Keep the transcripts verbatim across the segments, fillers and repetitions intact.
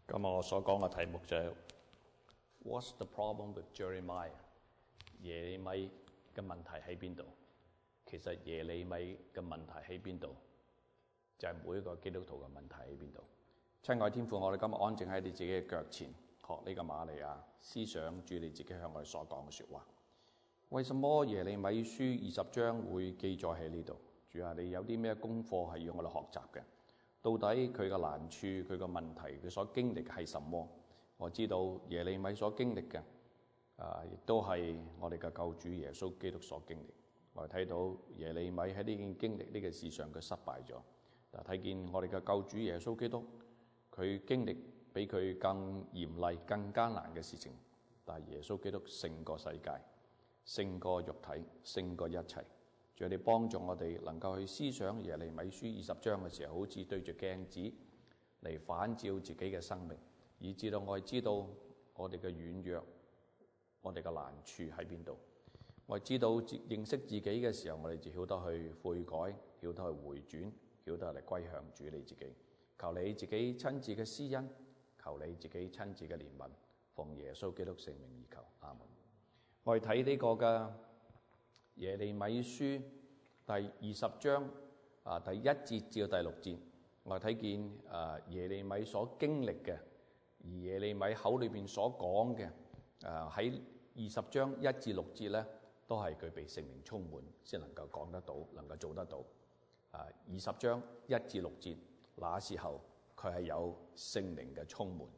今日我所講嘅題目就係 What's the problem with Jeremiah？ 耶利米嘅問題喺邊度？其實耶利米嘅問題喺邊度？就係、是、每一個基督徒嘅問題喺邊度？親愛天父，我哋今日安靜喺你自己嘅腳前，學呢個瑪利亞思想主你自己向我哋所講嘅說話。為什麼耶利米書二十章會記載喺呢度？主啊，你有啲咩功課係要我哋學習嘅？到底佢嘅難處、佢嘅問題、佢所經歷嘅係什麼？我知道耶利米所經歷嘅，啊，亦都係我哋嘅救主耶穌基督所經歷。我哋睇到耶利米喺呢件經歷呢個事上佢失敗咗，但睇見我哋嘅救主耶穌基督，佢經歷比佢更嚴厲、更艱難嘅事情，但係耶穌基督勝過世界，勝過肉體，勝過一切。主，你幫助我哋能夠去思想耶利米書二十章嘅時候，好似對住鏡子嚟反照自己嘅生命，以至到我哋知道我哋嘅軟弱，我哋嘅難處喺邊度。我哋知道認識自己嘅時候，我哋就曉得去悔改，曉得去回轉，曉得嚟歸向主你自己。求你自己親自嘅施恩，求你自己親自嘅憐憫，奉耶穌基督聖名而求，阿門。我哋睇呢個嘅耶利米書第二十章啊，第一節至到第六節，我哋睇見啊耶利米所經歷嘅，而耶利米口裏邊所講嘅啊喺二十章一至六節咧，都係佢被聖靈充滿先能夠講得到，能夠做得到。啊，二十章一至六節，那時候佢係有聖靈嘅充滿。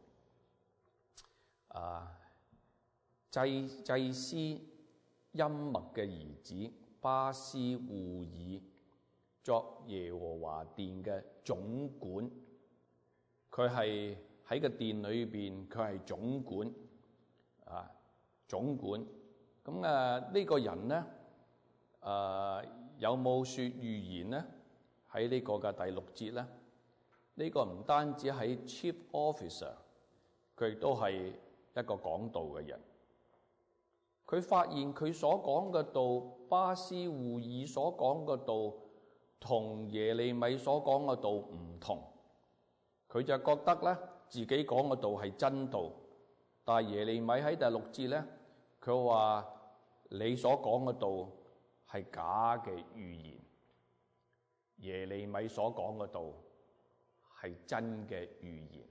啊，祭祭司音默嘅兒子巴斯戶爾作耶和華殿嘅總管，佢係喺個殿裏邊，佢係總管啊，總管。咁啊呢個人咧，誒有冇說預言咧？喺呢個嘅第六節咧，呢個唔單止係 chief officer， 佢亦都係一個講道嘅人。佢發現佢所講嘅道，巴斯戶爾所講嘅道，同耶利米所講嘅道唔同。佢就覺得咧，自己講嘅道係真道，但係耶利米喺第六節咧，佢話你所講嘅道係假嘅預言，耶利米所講嘅道係真嘅預言。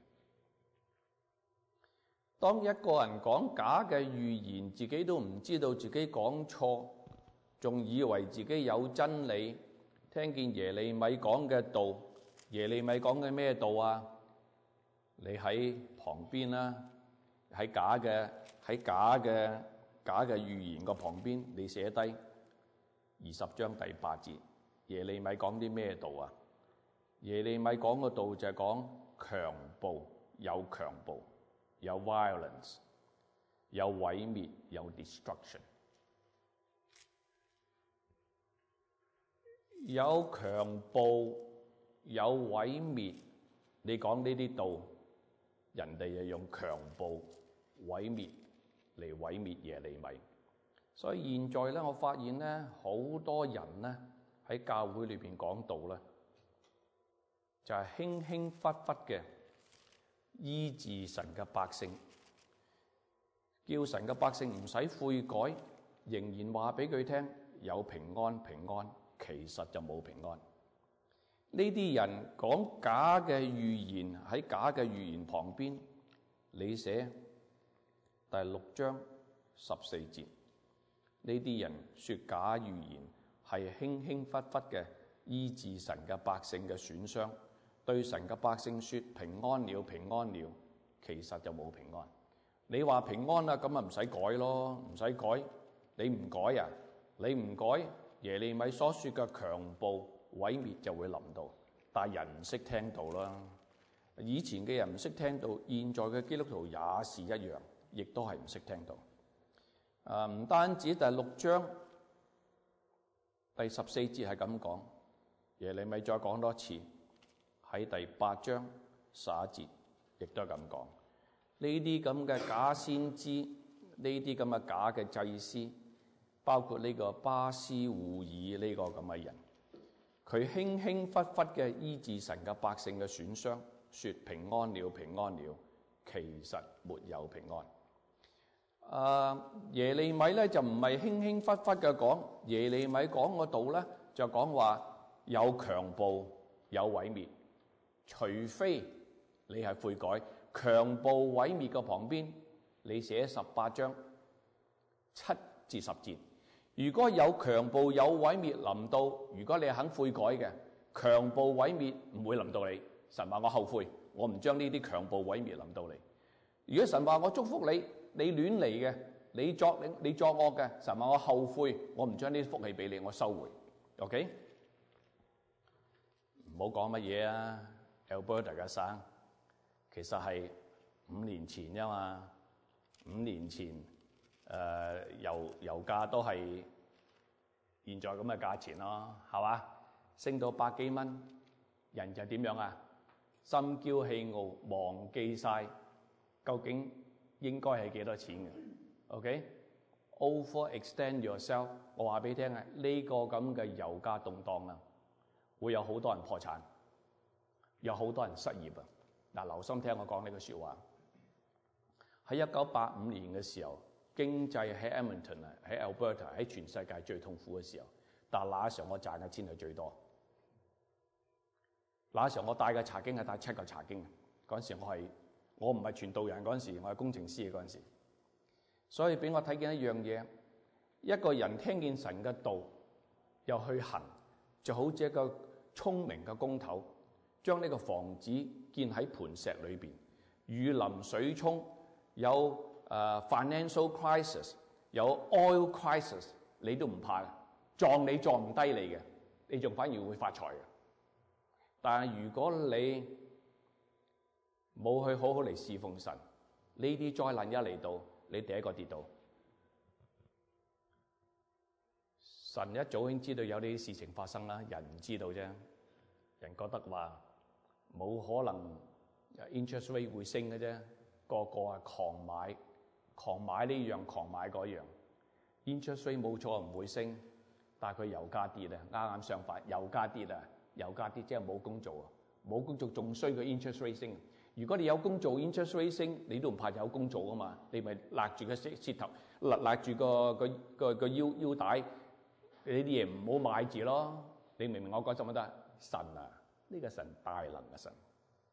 當一個人講假嘅預言，自己都唔知道自己講錯，仲以為自己有真理。聽見耶利米講嘅道，耶利米講嘅咩道啊？你喺旁邊啦，喺假嘅喺假嘅假嘅預言個旁邊，你寫低二十章第八節，耶利米講啲咩道啊？耶利米講嘅道就係講強暴，有強暴。有 violence， 有毀滅，有 destruction， 有強暴，有毀滅。你講呢啲道，人哋就用強暴、毀滅嚟毀滅耶利米。所以現在咧，我發現咧，好多人咧喺教會裏邊講道咧，就係輕輕忽忽嘅醫治神嘅百姓，叫神嘅百姓唔使悔改，仍然話俾佢聽有平安平安，其實就冇平安。呢啲人講假嘅預言，喺假嘅預言旁邊，你寫第六章十四節，呢啲人說假預言係輕輕忽忽嘅醫治神嘅百姓嘅損傷，對神嘅百姓說平安了平安了，其實就冇平安。你話平安啦，咁啊唔使改咯，唔使改。你唔改啊？你唔改，耶利米所說嘅強暴毀滅就會臨到。但係人唔識聽到啦，以前嘅人唔識聽到，現在嘅基督徒也是一樣，亦都係唔識聽到。啊，唔單止第六章第十四節係咁講，耶利米再講多次。喺第八章十一節，亦都係咁講。呢啲咁嘅假先知，呢啲咁嘅假嘅祭司，包括呢個巴斯戶爾呢個咁嘅人，佢輕輕忽忽嘅醫治神嘅百姓嘅損傷，說平安了平安了， 其實沒有平安。啊，耶利米咧就唔係輕輕忽忽嘅講，耶利米講嗰度咧就講話有強暴有毀滅，除非你係悔改。強暴毀滅嘅旁邊，你寫十八章七至十節。如果有強暴有毀滅臨到，如果你係肯悔改嘅，強暴毀滅唔會臨到你。神話我後悔，我唔將呢啲強暴毀滅臨到你。如果神話我祝福你，你亂嚟嘅，你作你你作惡嘅，神話我後悔，我唔將呢啲福氣俾你，我收回。OK， 唔好講乜嘢啊 ，Alberta 嘅省，其實係五年前啫嘛，五年前誒、呃、油油價都係現在咁嘅價錢咯，係嘛？升到百幾蚊，人就點樣啊？心驕氣傲，忘記晒究竟應該係幾多錢嘅 ？OK，overextend yourself， 我話俾你聽啊，呢個咁嘅油價動盪啊，會有好多人破產，有好多人失業啊！嗱，留心聽我講呢句説話。喺一九八五年嘅時候，經濟喺 Edmonton 啊，喺 Alberta 喺全世界最痛苦嘅時候，但係那時候我賺嘅錢係最多。那時候我帶嘅查經係帶七個查經，嗰陣時我係我唔係傳道人，嗰陣時我係工程師嘅嗰陣時，所以俾我睇見一樣嘢，一個人聽見神嘅道又去行，就好似一個聰明嘅工頭，將呢個房子建喺磐石裏邊，雨淋水沖，有誒、uh, financial crisis， 有 oil crisis， 你都唔怕，撞你撞唔低你嘅，你仲反而會發財嘅。但係如果你冇去好好嚟侍奉神，呢啲災難一嚟到，你第一個跌倒。神一早已經知道有呢啲事情發生啦，人唔知道啫。人覺得話冇可能 interest rate 會升嘅啫，個個係狂買，狂買呢樣，狂買嗰樣。interest rate 冇錯唔會升，但係佢油價跌啊，啱啱相反，油價跌啊。油價跌即係冇工做啊，冇工做仲衰過 interest rate 升。如果你有工做 interest rate 升，你都唔怕有工做啊嘛，你咪勒住個舌舌頭，勒勒住個個個個腰腰帶，呢啲嘢唔好買住咯。你明唔明我講什麼得？神啊，呢個神大能嘅神，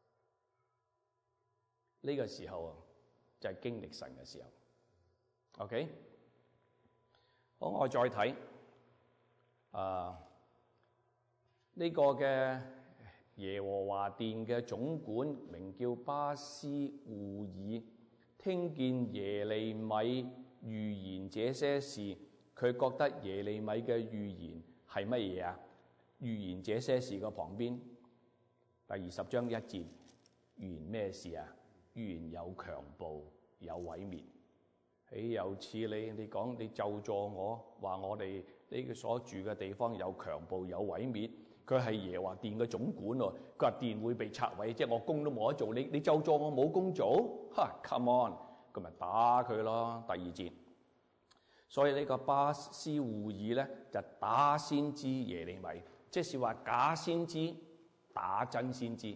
呢個時候啊就係經歷神嘅時候。OK， 好，我再睇啊。呢個嘅耶和華殿嘅總管名叫巴斯戶爾，聽見耶利米預言這些事，佢覺得耶利米嘅預言係乜嘢啊？預言這些事個旁邊第二十章一節，預言咩事啊？預言有強暴有毀滅。豈有此理，你講你咒詛我，話我哋呢個所住嘅地方有強暴有毀滅。佢係耶和華殿嘅總管喎，佢話殿會被拆毀，即係我工都冇得做，你你咒詛我冇工做，哈 ，come on，佢咪打佢咯。第二節，所以呢個巴斯戶爾咧就打先知耶利米，即是話假先知打真先知，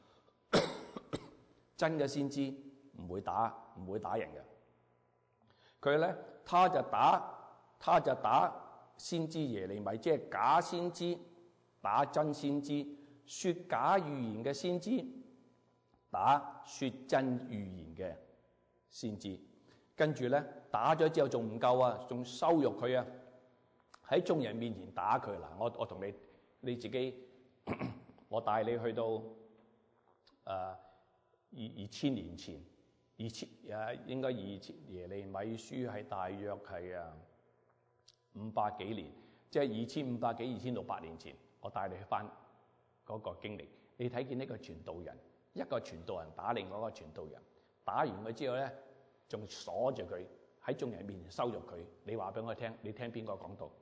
真嘅先知唔會打唔會打人嘅。佢咧，他就打他就打先知耶利米，即係假先知。打真先知，說假預言嘅先知，打說真預言嘅先知。跟住咧打咗之後仲唔夠啊，仲羞辱佢啊！喺眾人面前打佢嗱，我我同你你自己，我帶你去到誒二二千年前，二千誒應該二千耶利米書係大約係啊五百幾年，即係二千五百幾二千六百年前。我帶你去翻嗰個經歷，你睇見呢個傳道人，一個傳道人打另外一個傳道人，打完佢之後咧，仲鎖住佢喺眾人面前羞辱佢。你話俾我聽，你聽邊個講道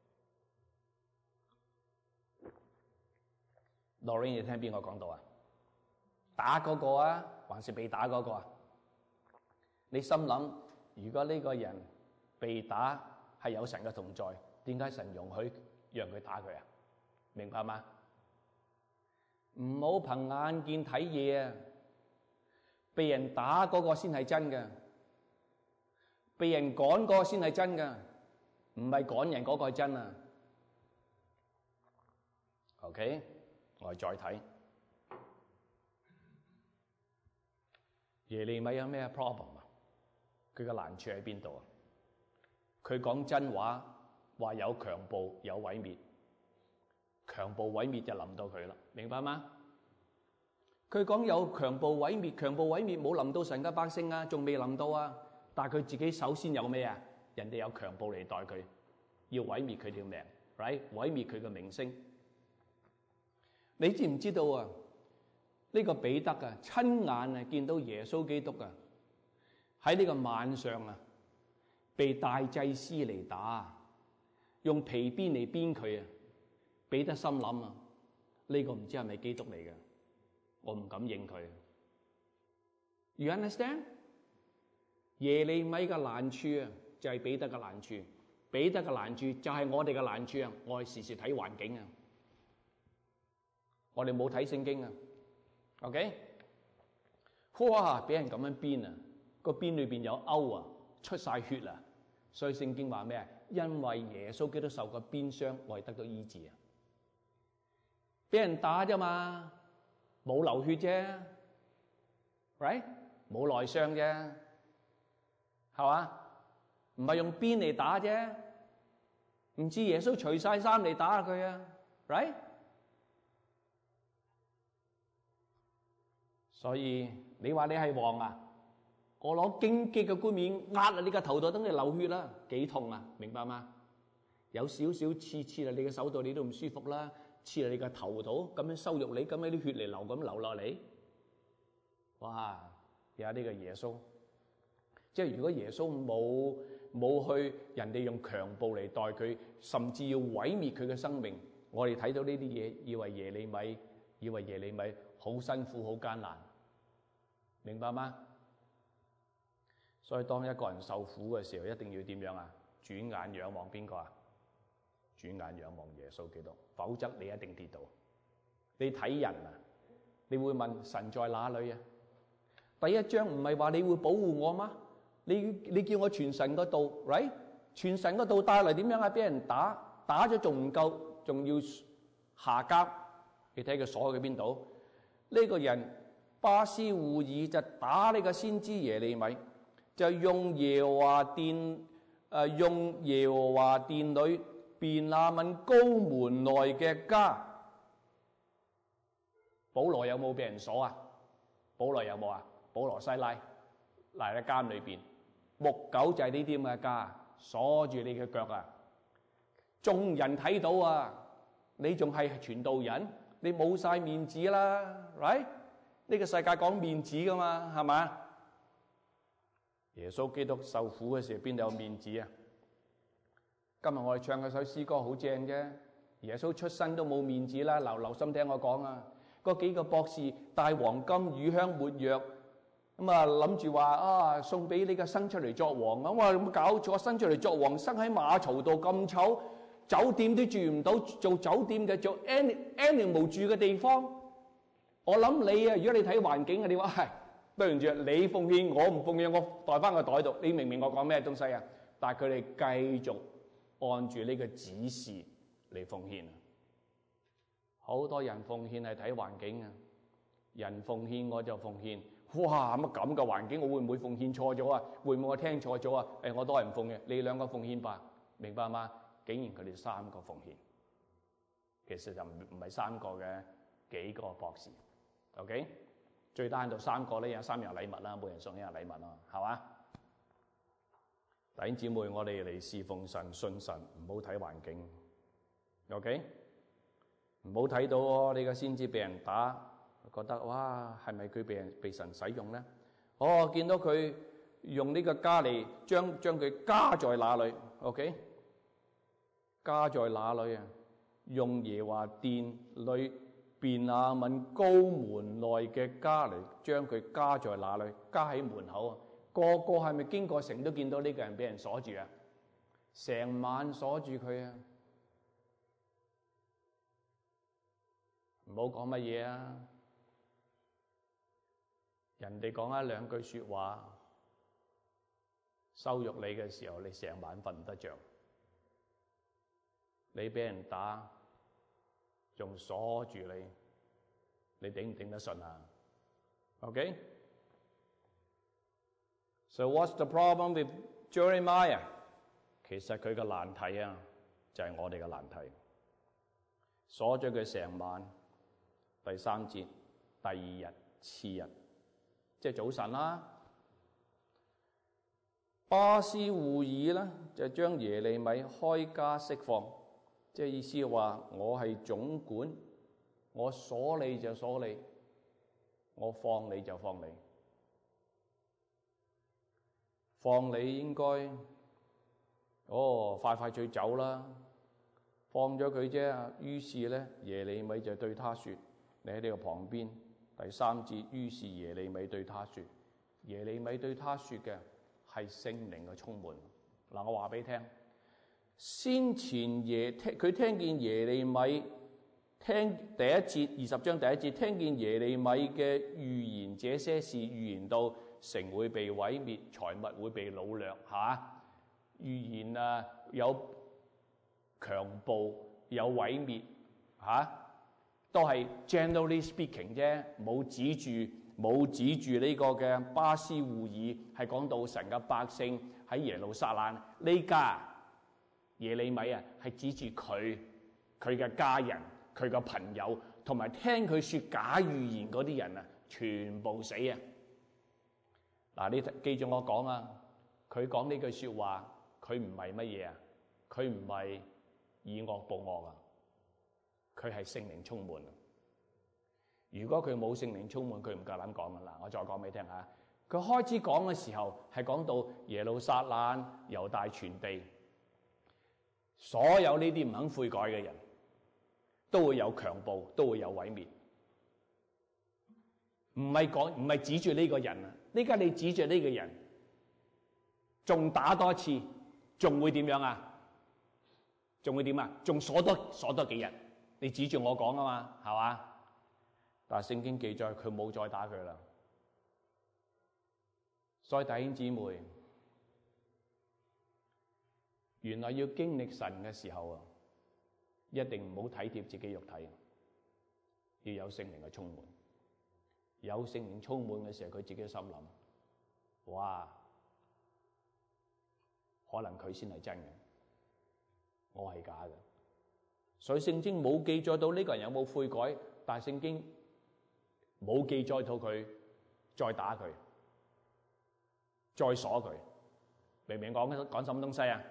？Lorraine， 你聽邊個講道啊？打嗰個啊，還是被打嗰個啊？你心諗，如果呢個人被打係有神嘅同在，點解神容許讓佢打佢啊？明白嗎？唔好憑眼見睇嘢啊！ 被人打嗰個先係真嘅，被人趕嗰個先係真嘅，唔係趕人嗰個係真啊。OK， 我哋再睇耶利米有咩 problem 啊？佢嘅難處喺邊度啊？佢講真話，話有強暴有毀滅，強暴毀滅就臨到佢啦，明白嗎？佢講有強暴毀滅，強暴毀滅冇臨到神嘅百姓啊，仲未臨到啊。但係佢自己首先有咩啊？人哋有強暴嚟待佢，要毀滅佢條命 ，right？ 毀滅佢嘅名聲。你知唔知道啊？呢個彼得啊，親眼啊見到耶穌基督啊喺呢個晚上啊，被大祭司嚟打，用皮鞭嚟鞭佢啊！彼得心諗啊，呢個唔知係咪基督嚟嘅？我唔敢認佢。You understand？ 耶利米嘅難處啊，就係彼得嘅難處。彼得嘅難處就係我哋嘅難處啊！我哋時時睇環境啊，我哋冇睇聖經啊。OK？ 哇！俾人咁樣鞭啊，個鞭裏邊有勾啊，出晒血啊！所以聖經話咩啊？因為耶穌基督受過鞭傷，我係得到醫治啊！俾人打啫嘛，冇流血啫 ，right？ 冇內傷啫，係嘛？唔係用鞭嚟打啫，唔知耶穌除晒衫嚟打佢啊 ，right？ 所以你話你係王啊，我攞荊棘嘅冠冕壓喺你個頭度，等你流血啦，幾痛啊？明白嗎？有少少刺刺喺你嘅手度，你都唔舒服啦。刺喺你個頭度，咁樣羞辱你，咁樣啲血嚟流咁流落嚟，哇！有呢個耶穌，即係如果耶穌冇冇去人哋用強暴嚟待佢，甚至要毀滅佢嘅生命，我哋睇到呢啲嘢，以為耶利米，以為耶利米好辛苦、好艱難，明白嗎？所以當一個人受苦嘅時候，一定要點樣啊？轉眼仰望邊個啊？轉眼仰望耶穌基督，否則你一定跌倒。你睇人啊，你會問神在哪裏啊？第一章唔係話你會保護我嗎？你你叫我傳神個道 ，right？ 傳神個道帶嚟點樣啊？俾人打，打咗仲唔夠，仲要下監。你睇佢鎖喺邊度？呢個人巴斯戶爾就打呢個先知耶利米，就用耶和華殿誒，用耶和華殿裏便雅憫高門內嘅家。保羅有冇俾人鎖啊？保羅有冇啊？保羅西拉嚟喺監裏邊，木狗就係呢啲咁嘅家，鎖住你嘅腳啊！眾人睇到啊，你仲係傳道人，你冇晒面子啦 ，right？ 呢個世界講面子噶嘛，係嘛？耶穌基督受苦嘅時候邊度有面子啊？今日我哋唱嗰首詩歌好正啫，耶穌出生都冇面子啦，留留心聽我講啊！嗰幾個博士帶黃金、乳香、沒藥，咁啊諗住話啊送俾呢個生出嚟作王啊！我話有冇搞錯？生出嚟作王，生喺馬槽度咁醜，酒店都住唔到，做酒店嘅做 animal 住嘅地方。我諗你啊，如果你睇環境啊，你話係對唔住，你奉獻我唔奉獻，我袋翻個袋度。你明唔明我講咩東西啊？但係佢哋繼續按住呢個指示嚟奉獻啊！好多人奉獻係睇環境啊！人奉獻我就奉獻。哇！乜咁嘅環境，我會唔會奉獻錯咗啊？會唔會我聽錯咗啊？誒，我都係唔奉獻，你兩個奉獻吧，明白嗎？竟然佢哋三個奉獻，其實就唔唔係三個嘅，幾個博士。OK， 最低限度三個咧有三樣禮物啦，每人送一樣禮物咯，係嘛？弟兄姊妹，我哋嚟侍奉神、信神，唔好睇環境。OK， 唔好睇到呢個先知被人打，覺得哇，係咪佢被人被神使用咧？哦，見到佢用呢個加嚟將將佢加在哪裏 ？OK， 加在哪裏啊？用耶和華殿裏便雅憫高門內嘅家嚟將佢加在哪裏？加喺門口啊！個個係咪經過城都見到呢個人俾人鎖住啊？成晚鎖住佢啊！唔好講乜嘢啊！ 人哋講一兩句說話羞辱你嘅時候，你成晚瞓唔得着。你俾人打，仲鎖住你，你頂唔頂得順啊 ？OK？ So what's the problem with Jeremiah？ 其實佢嘅難題啊，就係我哋嘅難題。鎖咗佢成晚，第三節，第二日、次日，即係早晨啦。巴斯戶珥咧就將耶利米開家釋放，即係意思話我係總管，我鎖你就鎖你，我放你就放你，放你應該哦快快脆走啦，放咗佢啫。於是咧耶利米就對他說：你喺呢個旁邊。第三節，於是耶利米對他說，耶利米對他說嘅係聖靈嘅充滿。嗱，我話俾你聽，先前耶聽佢聽見耶利米聽第一節二十章第一節，聽見耶利米嘅預言，這些事預言到城會被毀滅，財物會被擄掠，吓預言啊有強暴有毀滅，吓都係 generally speaking 啫，冇指住冇指住呢個嘅巴斯戶珥，係講到神嘅百姓喺耶路撒冷呢家耶利米啊，係指住佢佢嘅家人、佢嘅朋友，同埋聽佢說假預言嗰啲人啊，全部死啊！嗱，你記住我講啊，佢講呢句說話，佢唔係乜嘢啊？佢唔係以惡報惡啊！佢係聖靈充滿。如果佢冇聖靈充滿，佢唔夠膽講噶啦。我再講俾你聽下，佢開始講嘅時候係講到耶路撒冷、猶大全地，所有呢啲唔肯悔改嘅人都會有強暴，都會有毀滅。唔係講唔係指住呢個人啊！呢家你指住呢個人，仲打多次，仲會點樣啊？仲會點啊？仲鎖多鎖多幾日？你指住我講啊嘛，係嘛？但係聖經記載佢冇再打佢啦。所以弟兄姊妹，原來要經歷神嘅時候啊，一定唔好體貼自己肉體，要有聖靈嘅充滿。有聖靈充滿嘅時候，佢自己心諗：哇，可能佢先係真嘅，我係假嘅。所以聖經冇記載到呢個人有冇悔改，但係聖經冇記載到佢再打佢、再鎖佢，明唔明講講什麼東西啊？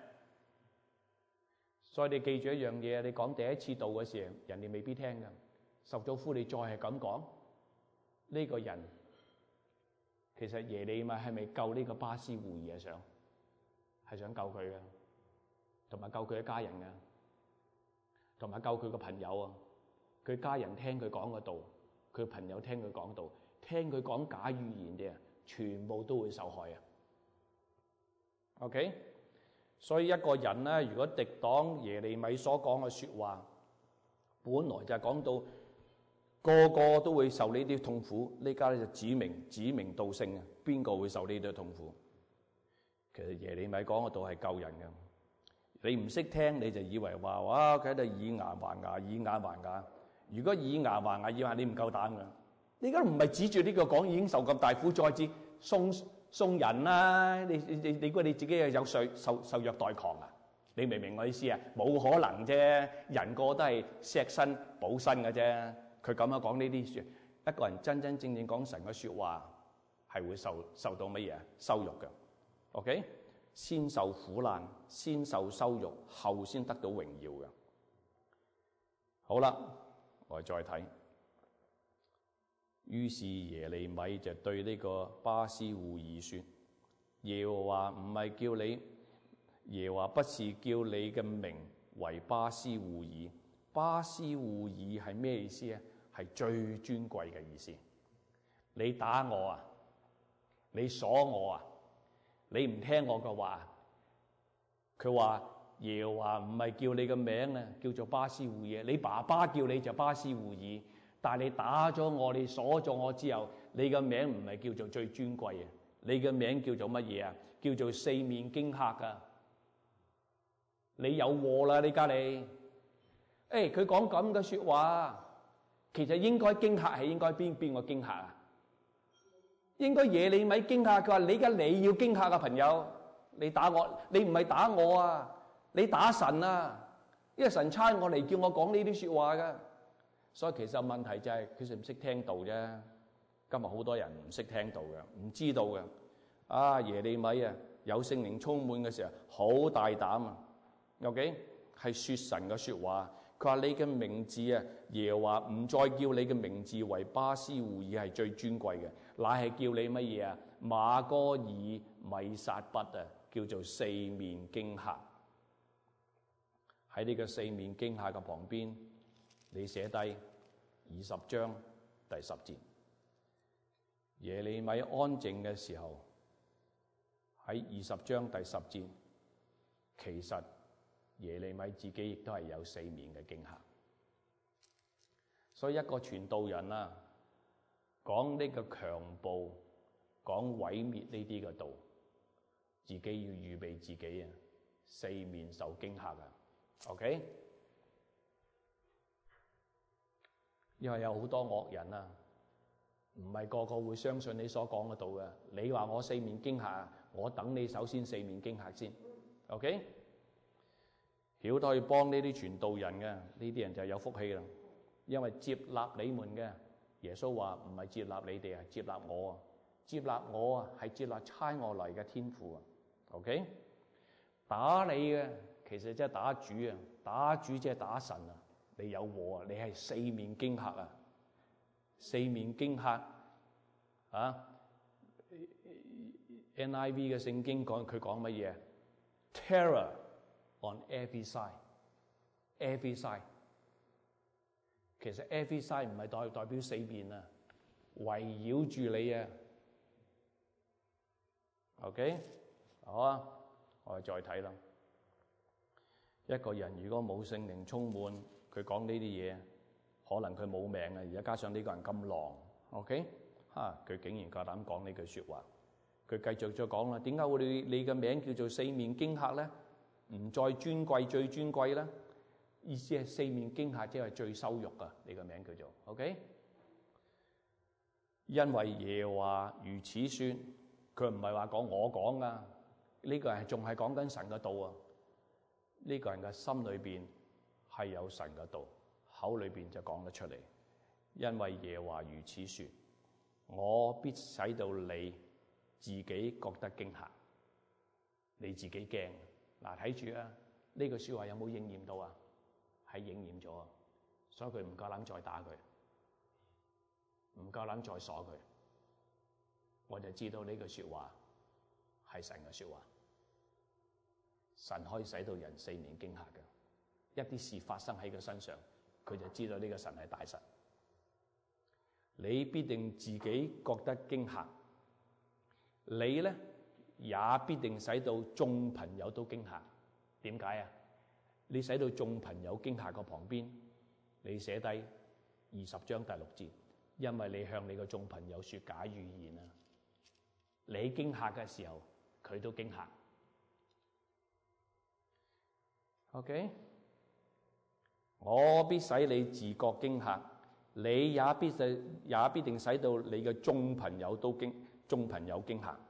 所以你記住一樣嘢，你講第一次道嘅時候，人哋未必聽㗎。受咗苦，你再係咁講，呢個人其實耶利米係咪救呢個巴斯戶珥啊？想係想救佢嘅，同埋救佢嘅家人嘅。同埋救佢個朋友啊，佢家人聽佢講嘅道，佢朋友聽佢講道，聽佢講假預言嘅，全部都會受害啊。OK， 所以一個人咧，如果敵擋耶利米所講嘅說話，本來就係講到個個都會受呢啲痛苦，呢家咧就指明指名道姓啊，邊個會受呢啲痛苦？其實耶利米講嘅道係救人嘅。你唔識聽，你就以為話哇，佢喺度以牙還牙，以眼還眼。如果以牙還牙，以牙你唔夠膽㗎。你而家唔係指住呢個講，已經受咁大苦，再至送送人啦。你你你你估你自己係有受受受虐待狂啊？你明唔明我意思啊？冇可能啫，人個都係錫身補身嘅啫。佢咁樣講呢啲説，一個人真真正正講神嘅説話，係會受受到乜嘢羞辱嘅。OK。先受苦難，先受羞辱，後先得到榮耀嘅。好啦，我哋再睇。於是耶利米就對呢個巴斯戶珥說：耶和華唔係叫你，耶和華不是叫你嘅名為巴斯戶珥。巴斯戶珥係咩意思啊？係最尊貴嘅意思。你打我啊，你鎖我啊，你唔聽我嘅話，佢話耶和華唔係叫你嘅名啊，叫做巴斯戶珥。你爸爸叫你就巴斯戶珥， 但係你打咗我，你鎖咗我之後，你嘅名唔係叫做最尊貴啊，你嘅名叫做乜嘢啊？叫做四面驚嚇啊！你有禍啦，呢家你。誒，佢講咁嘅説話，其實應該驚嚇係應該邊邊個驚嚇啊？應該耶利米驚嚇，佢話你而家你要驚嚇嘅朋友，你打我，你唔係打我啊，你打神啊，因為神差我嚟叫我講呢啲説話㗎。所以其實問題就係佢識唔識聽道啫。今日好多人唔識聽道嘅，唔知道嘅。啊，耶利米啊，有聖靈充滿嘅時候，好大膽啊。OK， 係説神嘅説話。佢話你嘅名字啊，耶和華唔再叫你嘅名字為巴斯胡爾係最尊貴嘅，乃係叫你乜嘢啊？馬哥爾米撒畢啊，叫做四面驚嚇。喺呢個四面驚嚇嘅旁邊，你寫低二十章第十節。耶利米安靜嘅時候，喺二十章第十節，其實耶利米自己亦都係有四面嘅驚嚇。所以一個傳道人啊，講呢個強暴、講毀滅呢啲嘅道，自己要預備自己啊，四面受驚嚇啊。OK， 因為有好多惡人啊，唔係個個會相信你所講嘅道嘅。你話我四面驚嚇，我等你首先四面驚嚇先。OK， 曉得去幫呢啲傳道人嘅，呢啲人就有福氣啦。因為接納你們嘅，耶穌話唔係接納你哋啊，接納我啊，接納我啊係接納差我嚟嘅天父啊。OK， 打你嘅其實即係打主啊，打主即係打神啊。你有禍啊，你係四面驚嚇啊，四面驚嚇啊。N I V 嘅聖經講佢講乜嘢 ？Terror on every side，every side。其實 every side 唔係代代表四面啊，圍繞住你啊。OK， 好啊，我哋再睇啦。一個人如果冇聖靈充滿，佢講呢啲嘢，可能佢冇命啊！而家加上呢個人咁狼 ，OK 嚇，佢竟然夠膽講呢句説話。佢繼續再講啦，點解會你你嘅名叫做四面驚嚇咧？唔再尊貴，最尊貴咧？意思係四面驚嚇，即係最羞辱啊！你個名叫做 OK， 因為耶和華如此説，佢唔係話講我講啊，呢個人仲係講緊神嘅道啊。呢個人嘅心裏邊係有神嘅道，口裏邊就講得出嚟。因為耶和華如此説，我必使到你自己覺得驚嚇，你自己驚。嗱，睇住啊，呢句説話有冇應驗到啊？係應驗咗啊！所以佢唔夠膽再打佢，唔夠膽再鎖佢。我就知道呢句説話係神嘅説話。神可以使到人四面驚嚇嘅，一啲事發生喺佢身上，佢就知道呢個神係大神。你必定自己覺得驚嚇，你咧也必定使到眾朋友都驚嚇。點解啊？你使到眾朋友驚嚇個旁邊，你寫低二十章第六節，因為你向你個眾朋友説假預言啊！你驚嚇嘅時候，佢都驚嚇。OK， 我必使你自覺驚嚇，你也必使也必定使到你嘅眾朋友都驚，眾朋友驚嚇。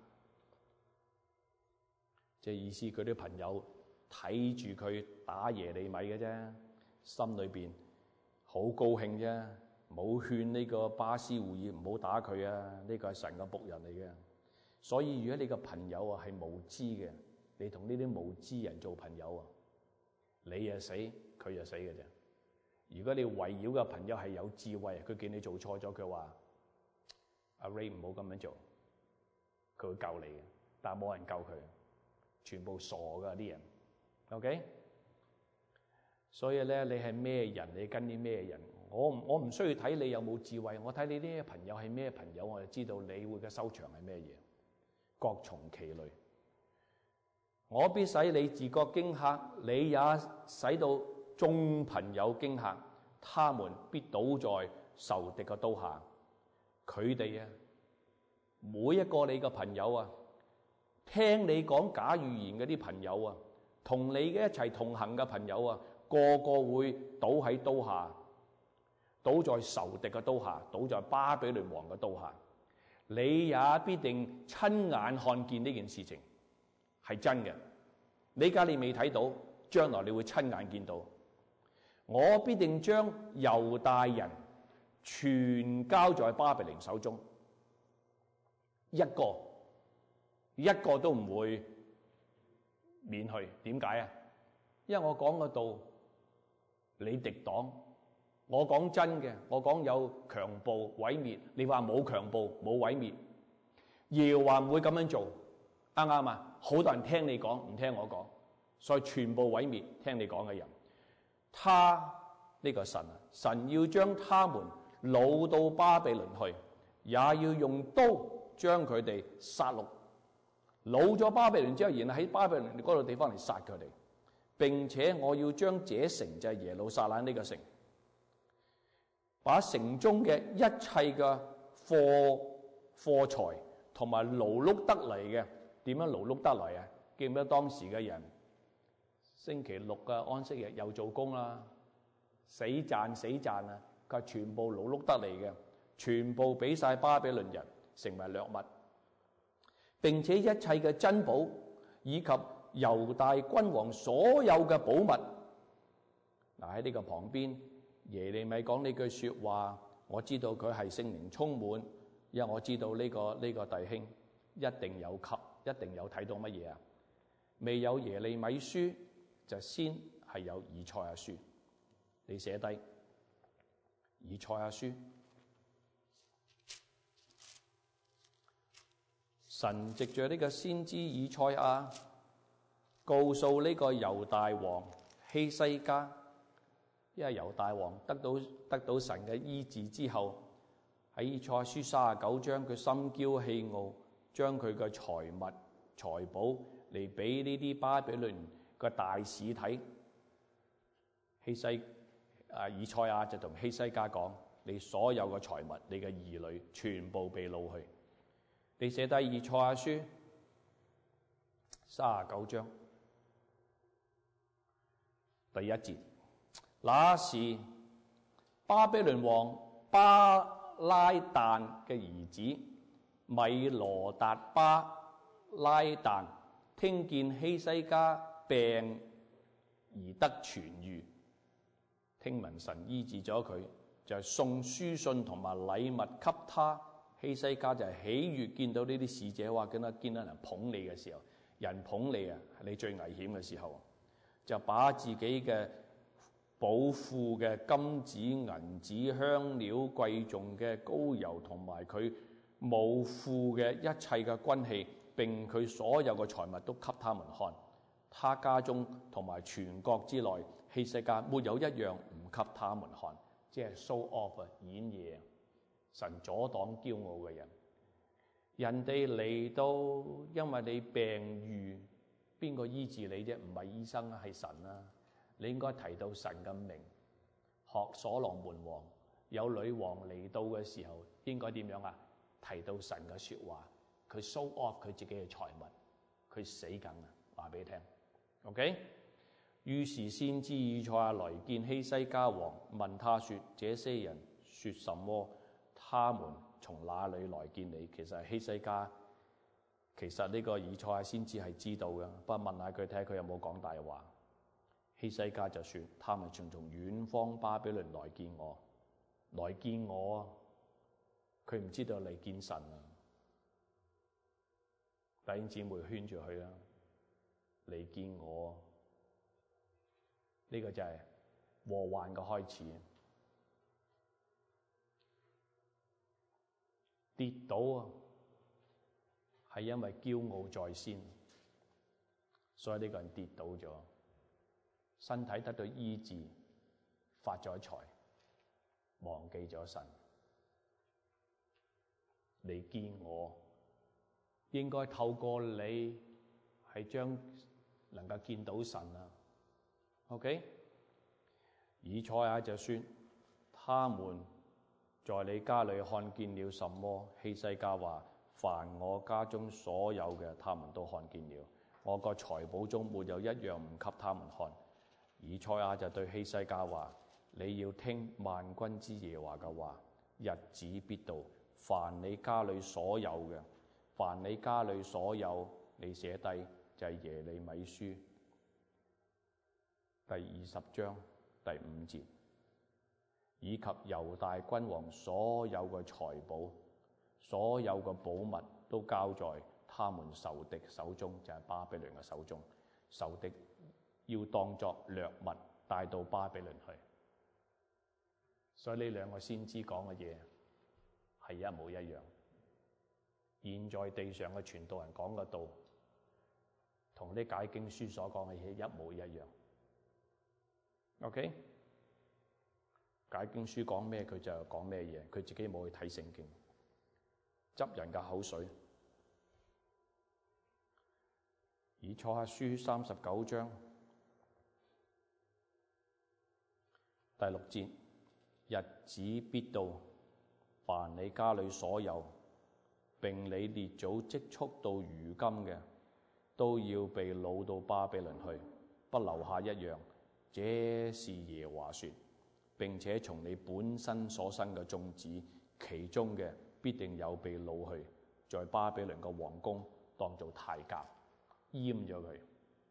即係意思，佢啲朋友睇住佢打耶利米嘅啫，心裏邊好高興啫，冇勸呢個巴斯胡爾唔好打佢啊！呢個係神嘅僕人嚟嘅。所以如果你個朋友啊係無知嘅，你同呢啲無知人做朋友啊，你又死，佢又死嘅啫。如果你圍繞嘅朋友係有智慧，佢見你做錯咗，佢話阿 Ray 唔好咁樣做，佢會救你嘅。但係冇人救佢，全部傻噶啲人。OK， 所以咧，你係咩人，你跟啲咩人。我唔我唔需要睇你有冇智慧，我睇你啲朋友係咩朋友，我就知道你會嘅收場係咩嘢。各從其類。我必使你自覺驚嚇，你也使到眾朋友驚嚇，他們必倒在仇敵嘅刀下。佢哋啊，每一個你嘅朋友啊，聽你講假預言嗰啲朋友啊，同你嘅一齊同行嘅朋友啊，個個會倒喺刀下，倒在仇敵嘅刀下，倒在巴比倫王嘅刀下。你也必定親眼看見呢件事情係真嘅。你而家你未睇到，將來你會親眼見到。我必定將猶大人全交在巴比倫手中，一個一個都唔會免去。點解啊？因為我講嘅道你敵擋，我講真嘅，我講有強暴毀滅，你話冇強暴冇毀滅，耶和華唔會咁樣做，啱唔啱啊？好多人聽你講，唔聽我講，所以全部毀滅聽你講嘅人。他呢、這個神啊，神要將他們擄到巴比倫去，也要用刀將佢哋殺戮。擄咗巴比倫之後，然後喺巴比倫嗰度地方嚟殺佢哋。並且我要將這城，就係耶路撒冷呢個城，把城中嘅一切嘅貨貨財同埋勞碌得嚟嘅，點樣勞碌得嚟啊？記唔記得當時嘅人星期六嘅安息日又做工啦，死賺死賺啊！佢全部勞碌得嚟嘅，全部俾晒巴比倫人成為掠物。並且一切嘅珍寶以及猶大君王所有嘅寶物，嗱喺呢個旁邊，耶利米講呢句說話，我知道佢係聖靈充滿，因為我知道呢、這個呢、這個弟兄一定有吸，一定有睇到乜嘢啊？未有耶利米書，就先係有以賽亞書。你寫低以賽亞書，神藉着呢個先知以賽亞，告訴呢個猶大王希西家，因為猶大王得到得到神嘅醫治之後，喺以賽亞書三十九章，佢心驕氣傲，將佢嘅財物財寶嚟俾呢啲巴比倫嘅大使睇。希西啊，以賽亞就同希西家講：你所有嘅財物，你嘅兒女全部被擄去。你寫低以賽亞書三十九章第一節，那時巴比倫王巴拉旦嘅兒子米羅達巴拉旦聽見希西家病而得痊愈，聽聞神醫治咗佢，就係送書信同埋禮物給他。希西家就係喜悅見到呢啲使者，話見到見到人捧你嘅時候，人捧你啊，係你最危險嘅時候，就把自己嘅寶庫嘅金子、銀子、香料、貴重嘅膏油同埋佢武庫嘅一切嘅軍器，並佢所有嘅財物都給他們看。他家中同埋全國之內，希西家沒有一樣唔給他們看，即係 show off 啊，演嘢。神阻擋驕傲嘅人，人哋嚟到，因為你病癒，邊個醫治你啫？唔係醫生啊，係神啊！你應該提到神嘅名，學所羅門王有女王嚟到嘅時候，應該點樣啊？提到神嘅說話，佢 show off 佢自己嘅財物，佢死梗啊！話俾你聽 ，OK？ 於是先知以賽亞來見希西家王，問他說：這些人說什麼？他們從哪裏來見你？其實係希西家，其實呢個以賽亞先知係知道嘅，不過問下佢睇下佢有冇講大話。希西家就說：他們從從遠方巴比倫來見我，來見我啊！佢唔知道嚟見神啊！弟兄姊妹圈住佢啦，嚟見我，呢、這個就係禍患嘅開始。跌倒啊，係因為驕傲在先，所以呢個人跌倒咗，身體得到醫治，發咗財，忘記咗神。你見我，應該透過你係將能夠見到神啊。OK， 以賽亞就說他們在你家裏看見了什麼？希西家話：凡我家中所有嘅，他們都看見了。我個財寶中沒有一樣唔給他們看。以賽亞就對希西家話：你要聽萬軍之耶和華嘅話，日子必到，凡你家裏所有嘅，凡你家裏所有，你寫低就係耶利米書第二十章第五節。以及猶大君王所有嘅財寶，所有嘅寶物都交在他們仇敵手中，就係、是、巴比倫嘅手中。仇敵要當作掠物帶到巴比倫去。所以呢兩個先知講嘅嘢係一模一樣。現在地上嘅傳道人講嘅道，同啲解經書所講嘅嘢一模一樣。OK？解經書講咩佢就講咩嘢，佢自己冇去睇聖經，執人嘅口水。以賽亞書三十九章第六節：日子必到，凡你家裏所有，並你列祖積蓄到如今嘅，都要被擄到巴比倫去，不留下一樣。這是耶和華說。並且從你本身所生嘅眾子，其中嘅必定有被擄去，在巴比倫嘅王宮當做太監，閹咗佢。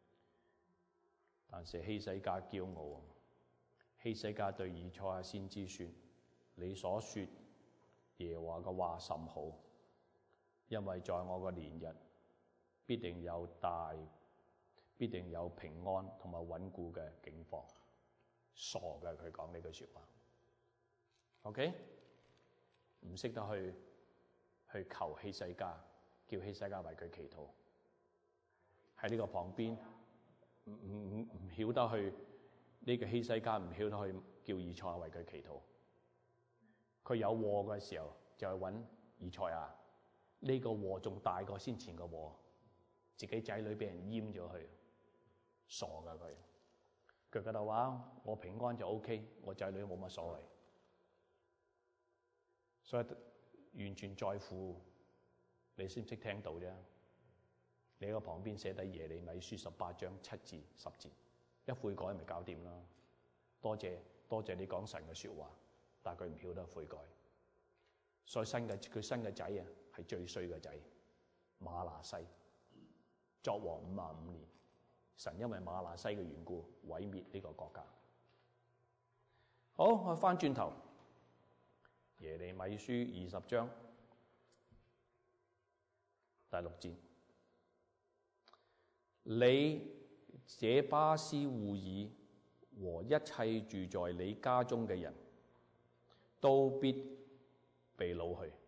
但是希西家驕傲，希西家對以賽亞先知說：你所說耶和華嘅話甚好，因為在我嘅年日必定有大，必定有平安同埋穩固嘅境況。傻嘅，佢講呢句說話 ，OK？ 唔識得去去求希西家，叫希西家為佢祈禱。喺呢個旁邊唔唔唔唔曉得去呢、這個希西家唔曉得去叫以賽亞為佢祈禱。佢有禍嘅時候就去揾以賽亞，呢、這個禍仲大過先前嘅禍，自己仔女俾人閹咗佢，傻噶佢。佢覺得話我平安就 OK， 我仔女冇乜所謂，所以完全在乎你識唔識聽到啫。你喺個旁邊寫低耶利米書十八章七至十節，一悔改咪搞掂啦。多謝多謝你講神嘅說話，但係佢唔曉得悔改，所以新嘅佢新嘅仔啊係最衰嘅仔，馬拿西作王五十五年。神因為馬拿西嘅緣故毀滅呢個國家。好，我翻轉頭，耶利米書二十章第六節：你這巴斯戶珥和一切住在你家中嘅人，都必被擄去。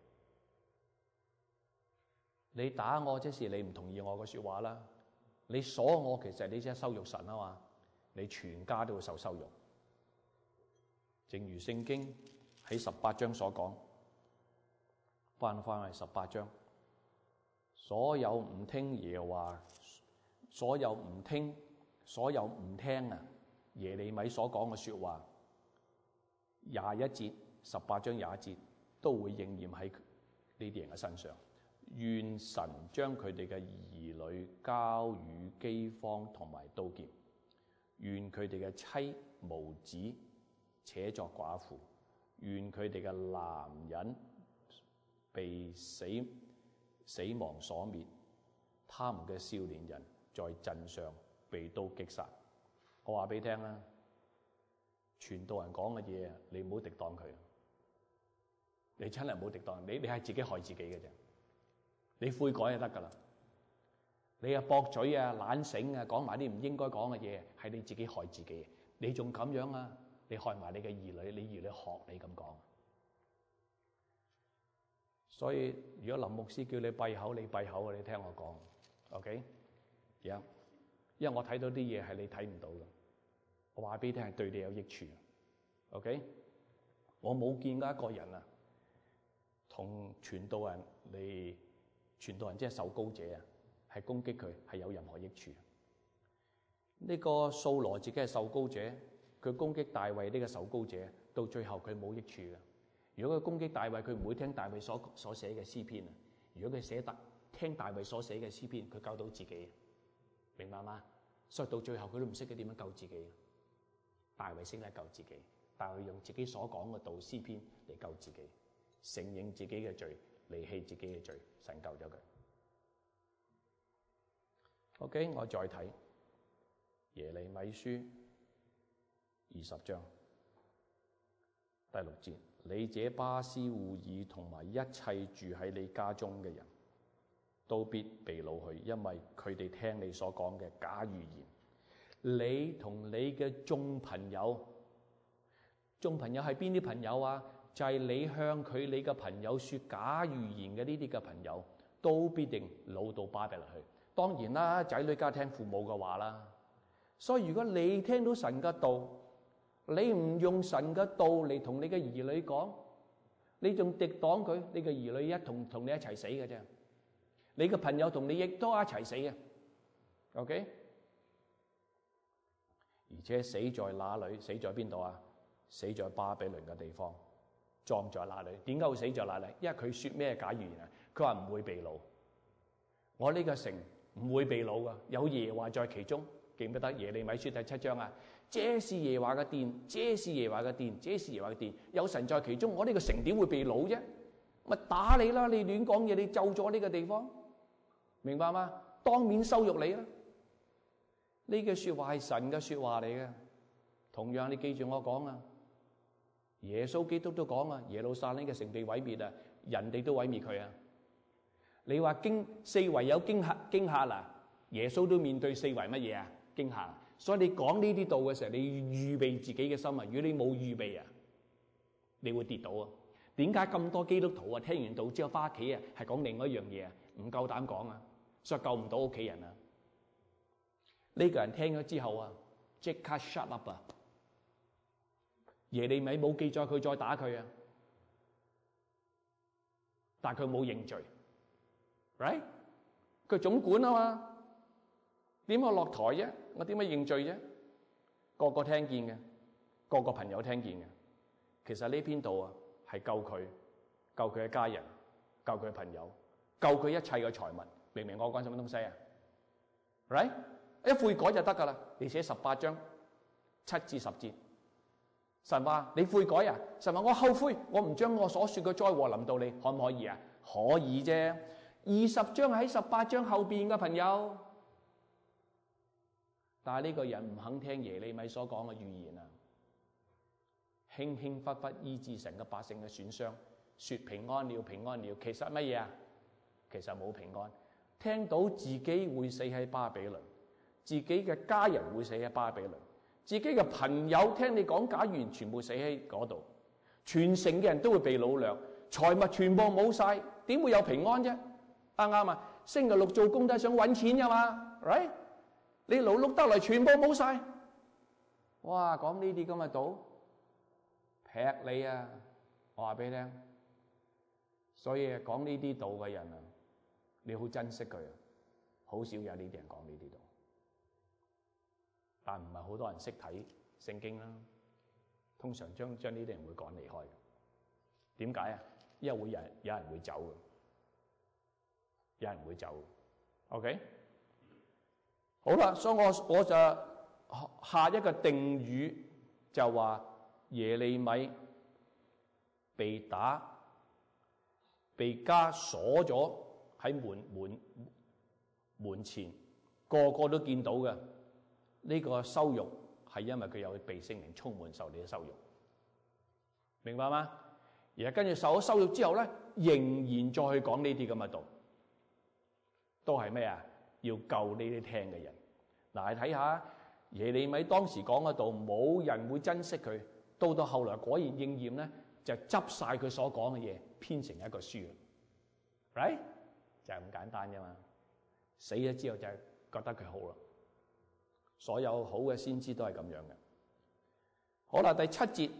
你打我，即是你唔同意我嘅說話啦。你鎖我，其實你即係羞辱神啊嘛！你全家都會受羞辱。正如聖經喺十八章所講，翻翻去十八章，所有唔聽耶和華，所有唔聽，所有唔聽啊耶利米所講嘅說話，廿一節，十八章廿一節都會應驗喺呢啲人嘅身上。願神將佢哋嘅兒女交與饑荒同埋刀劍，願佢哋嘅妻無子且作寡婦，願佢哋嘅男人被死死亡所滅，他們嘅少年人在陣上被刀擊殺。我話俾你聽啦，傳道人講嘅嘢，你唔好敵擋佢，你真係唔好敵擋，你你係自己害自己嘅啫。你悔改就得噶啦！你啊駁嘴啊、懶醒啊，講埋啲唔應該講嘅嘢，係你自己害自己。你仲咁樣啊？你害埋你嘅兒女，你兒女學你咁講。所以如果林牧師叫你閉口，你閉口啊！你聽我講 ，OK？ yeah. 因為我睇到啲嘢係你睇唔到嘅，我話俾你聽係對你有益處。OK？ 我冇見過一個人啊，同傳道人嚟。傳道人即係受膏者啊，係攻擊佢係有任何益處。呢個掃羅自己係受膏者，佢攻擊大衛呢個受膏者，到最後佢冇益處嘅。 如果佢攻擊大衛，佢唔會聽大衛所所寫嘅詩篇啊。如果佢寫得聽大衛所寫嘅詩篇，佢救到自己，明白嗎？所以到最後佢都唔識得點樣救自己。大衛識得救自己，大衛用自己所講嘅道詩篇嚟救自己，承認自己嘅罪，離棄自己嘅罪，神救咗佢。OK， 我再睇耶利米書二十章第六節，你這巴斯戶珥同埋一切住喺你家中嘅人都必被擄去，因為佢哋聽你所講嘅假預言。你同你嘅眾朋友，眾朋友係邊啲朋友啊？就係、是、你向佢你嘅朋友說假預言嘅呢啲嘅朋友，都必定擄到巴比倫去。當然啦，仔女家聽父母嘅話啦。所以如果你聽到神嘅道，你唔用神嘅道嚟同你嘅兒女講，你仲敵擋佢，你嘅兒女一同同你一齊死嘅啫。你嘅朋友同你亦都一齊死嘅。OK， 而且死在哪裏？死在邊度啊？死在巴比倫嘅地方，葬在哪裏？點解會死在哪裏？因為佢說咩假預言啊？佢話唔會被擄，我呢個城唔會被擄噶，有耶和華在其中。記唔記得耶利米書第七章啊？這是耶和華嘅殿，這是耶和華嘅殿，這是耶和華嘅殿，有神在其中，我呢個城點會被擄啫？咪打你啦！你亂講嘢，你咒咗呢個地方，明白嗎？當面羞辱你啦！呢句說話係神嘅說話嚟嘅。同樣你記住我講啊，耶穌基督都講啊，耶路撒冷嘅城被毀滅啊，人哋都毀滅佢啊。你話驚四圍有驚嚇驚嚇啦，耶穌都面對四圍乜嘢啊？驚嚇。所以你講呢啲道嘅時候，你要預備自己嘅心啊。如果你冇預備啊，你會跌倒啊。點解咁多基督徒啊聽完道之後翻屋企啊係講另外一樣嘢啊？唔夠膽講啊，所以救唔到屋企人啊。呢個人聽咗之後啊，即刻 shut up 啊！耶利米冇記載佢再打佢啊，但係佢冇認罪 ，right？ 佢總管啊嘛，點可落台啫？我點解認罪啫？個個聽見嘅，個個朋友聽見嘅。其實呢篇道啊，係救佢，救佢嘅家人，救佢嘅朋友，救佢一切嘅財物。明唔明我講什麼東西啊 ？right？ 一悔改就得噶啦。你寫十八章七至十節，神話你悔改啊？神話我後悔，我唔將我所說嘅災禍臨到你，可唔可以啊？可以啫。二十章喺十八章後邊嘅朋友，但係呢個人唔肯聽耶利米所講嘅預言啊，輕輕忽忽醫治成個百姓嘅損傷，說平安了，平安了，其實乜嘢啊？其實冇平安。聽到自己會死喺巴比倫，自己嘅家人會死喺巴比倫，自己嘅朋友聽你講假預言，全部死喺嗰度，全城嘅人都會被擄掠，財物全部冇晒，點會有平安啫？啱唔啱啊？星期六做工都係想搵錢噶嘛 ，right？ 你勞碌得嚟，全部冇晒，哇！講呢啲咁嘅道，劈你啊！我話俾你聽，所以講呢啲道嘅人啊，你好珍惜佢啊，好少有呢啲人講呢啲道。但唔係好多人識睇聖經啦，通常將將呢啲人會趕離開嘅。點解啊？因為會有人有人會走嘅，有人會走。OK， 好啦，所以我我就下一個定語就話耶利米被打，被家鎖咗喺門門門前，個個都見到嘅。呢個羞辱係因為佢有被聖靈充滿受你嘅羞辱，明白嗎？而跟住受咗羞辱之後咧，仍然再去講呢啲咁嘅道，都係咩啊？要救呢啲聽嘅人。嗱，你睇下耶利米當時講嘅道，冇人會珍惜佢。到到後來果然應驗咧，就執晒佢所講嘅嘢，編成一個書 ，right？ 就係咁簡單啫嘛。死咗之後就係覺得佢好啦。所有好嘅先知都係咁樣嘅。好啦，第七節，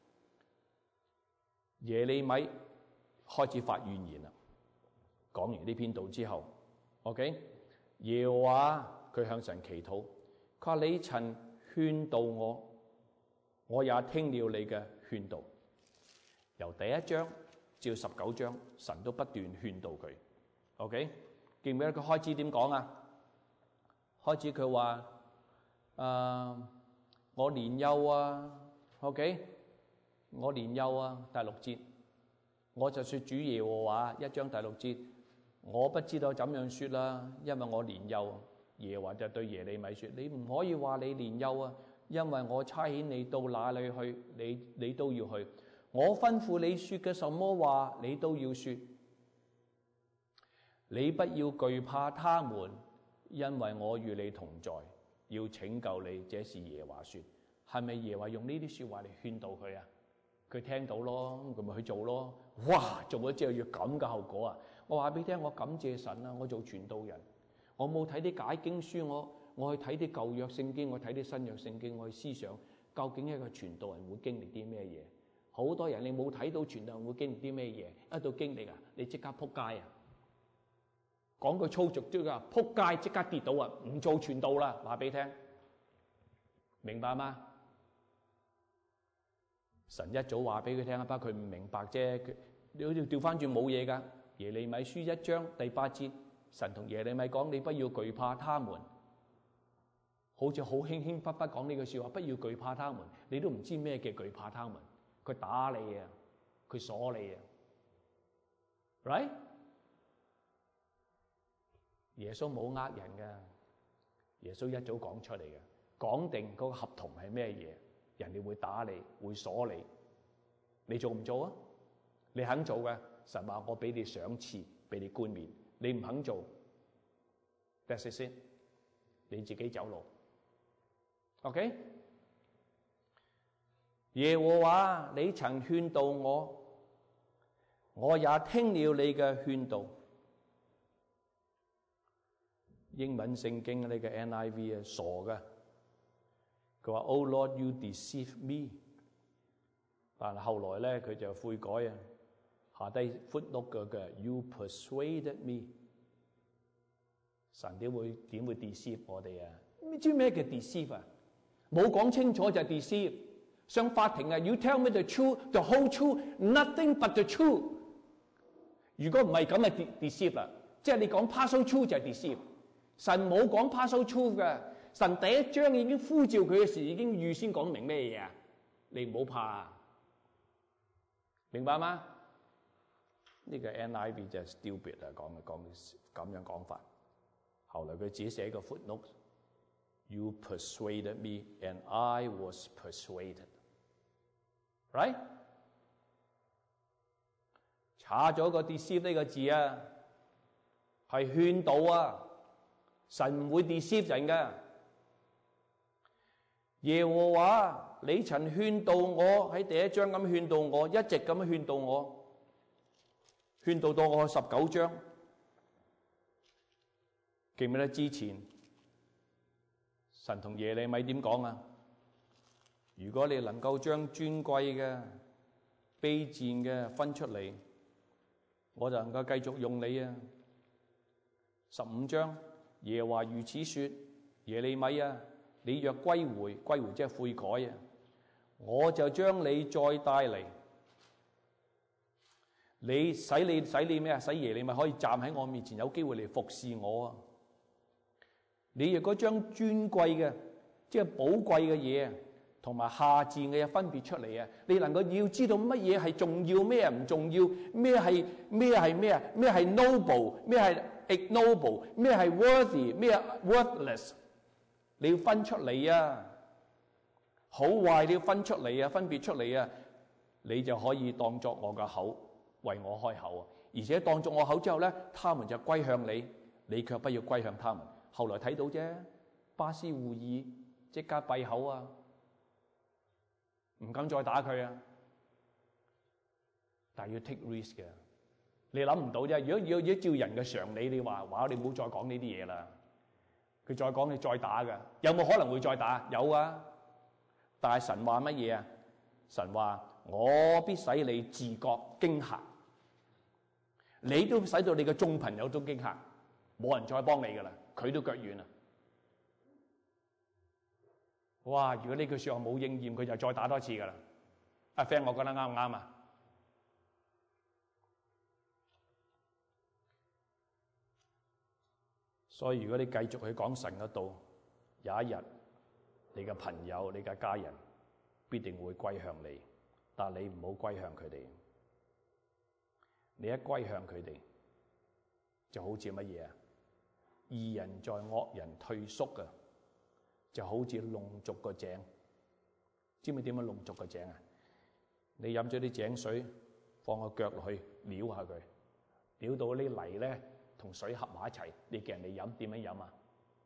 耶利米開始發怨言啦。講完呢篇道之後 ，OK， 耶和華佢向神祈禱，佢話你曾勸導我，我也聽了你嘅勸導。 由第一章至到十九章，神都不斷勸導佢。OK， 記唔記得佢開始點講啊？開始佢話：誒，我年幼啊 ，OK， 我年幼啊。第六節，我就説主耶和華，一章第六節，我不知道怎樣説啦，因為我年幼。耶和華就對耶利米説：你唔可以話你年幼啊，因為我差遣你到哪裏去，你你都要去。我吩咐你説嘅什麼話，你都要説。你不要懼怕他們，因為我與你同在，要拯救你。這是耶和華説。係咪耶和華用呢啲説話嚟勸導佢啊？佢聽到咯，咁咪去做咯。哇！做咗之後要咁嘅後果啊！我話俾你聽，我感謝神啊！我做傳道人，我冇睇啲解經書，我我去睇啲舊約聖經，我睇啲新約聖經，我去思想究竟一個傳道人會經歷啲咩嘢？好多人你冇睇到傳道人會經歷啲咩嘢，一到經歷啊，你即刻撲街啊！講句粗俗啲啊，撲街即刻跌倒啊！唔做傳道啦，話俾你聽，明白嗎？神一早話俾佢聽，不過佢唔明白啫。佢你好似調翻轉冇嘢噶。耶利米書一章第八節，神同耶利米講：你不要懼怕他們，好似好輕輕忽忽講呢句說話，不要懼怕他們。你都唔知咩叫懼怕他們，佢打你啊，佢鎖你啊 ，right？ 耶穌冇呃人噶，耶穌一早講出嚟嘅，講定嗰個合同係咩嘢。人哋會打你，會鎖你，你做唔做啊？你肯做嘅，神話我俾你賞賜，俾你冠冕。你唔肯做 ，that's it 先，你自己走路。OK？ 耶和華，你曾勸導我，我也聽了你嘅勸導。英文聖經呢個 N I V 啊，傻嘅。佢話 ：Oh Lord, you deceive me。但係後來咧，佢就悔改啊。下低 footnote 嘅嘅 ，You persuaded me。神點會點會 deceive 我哋啊？你知咩叫 deceive 啊？冇講清楚就 deceive。上法庭啊 ，You tell me the truth, the whole truth, nothing but the truth。如果唔係咁係 deceive 啦，即係你講 partial truth 就係 deceive。神冇講 partial truth 嘅。神第一章已經呼召佢嘅時，已經預先講明咩嘢啊？你唔好怕，明白嗎？呢、這個 N I V 就係 stupid 啊，講嘅講咁樣講法。後來佢自己寫個 footnote，You persuaded me and I was persuaded，right？ 查咗個 deceive 呢個字啊，係勸導啊，神唔會 deceive 人嘅。耶和華，你曾勸導我，喺第一章咁勸導我，一直咁樣勸導我，勸導到我十九章。記唔記得之前神同耶利米點講啊？如果你能夠將尊貴嘅、卑賤嘅分出嚟，我就能夠繼續用你啊。十五章，耶和華如此說：耶利米啊，你若歸回，歸回即係悔改啊，我就將你再帶嚟。你使你使你咩啊？使耶利米可以站喺我面前，有機會嚟服侍我啊！你若果將尊貴嘅，即係寶貴嘅嘢，同埋下賤嘅嘢分別出嚟啊！你能夠要知道乜嘢係重要，咩唔重要，咩係咩係咩啊？咩係 noble， 咩係 ignoble， 咩係 worthy， 咩係 worthless。你要分出嚟啊！好壞你要分出嚟啊，分別出嚟啊，你就可以當作我嘅口，為我開口啊！而且當作我口之後咧，他們就歸向你，你卻不要歸向他們。後來睇到啫，巴斯胡爾即刻閉口啊，唔敢再打佢啊！但係要 take risk 嘅，你諗唔到啫。如果如果照人嘅常理，你話話你唔好再講呢啲嘢啦。佢再講你再打嘅，有冇可能會再打？有啊！但係神話乜嘢啊？神話我必使你自覺驚嚇，你都使到你嘅眾朋友都驚嚇，冇人再幫你噶啦，佢都腳軟啦。哇！如果呢句說話冇應驗，佢就再打多次噶啦。阿 friend，我覺得啱唔啱啊？ 所以如果你繼續去講神嘅道，有一日你嘅朋友、你嘅家人必定會歸向你，但你唔好歸向佢哋。你一歸向佢哋，就好似乜嘢啊？義人在惡人退縮啊，就好似弄濁個井。知唔知點樣弄濁個井啊？你飲咗啲井水，放個腳落去撩下佢，撩到啲泥咧同水合埋一齊，你叫人哋飲點樣飲啊？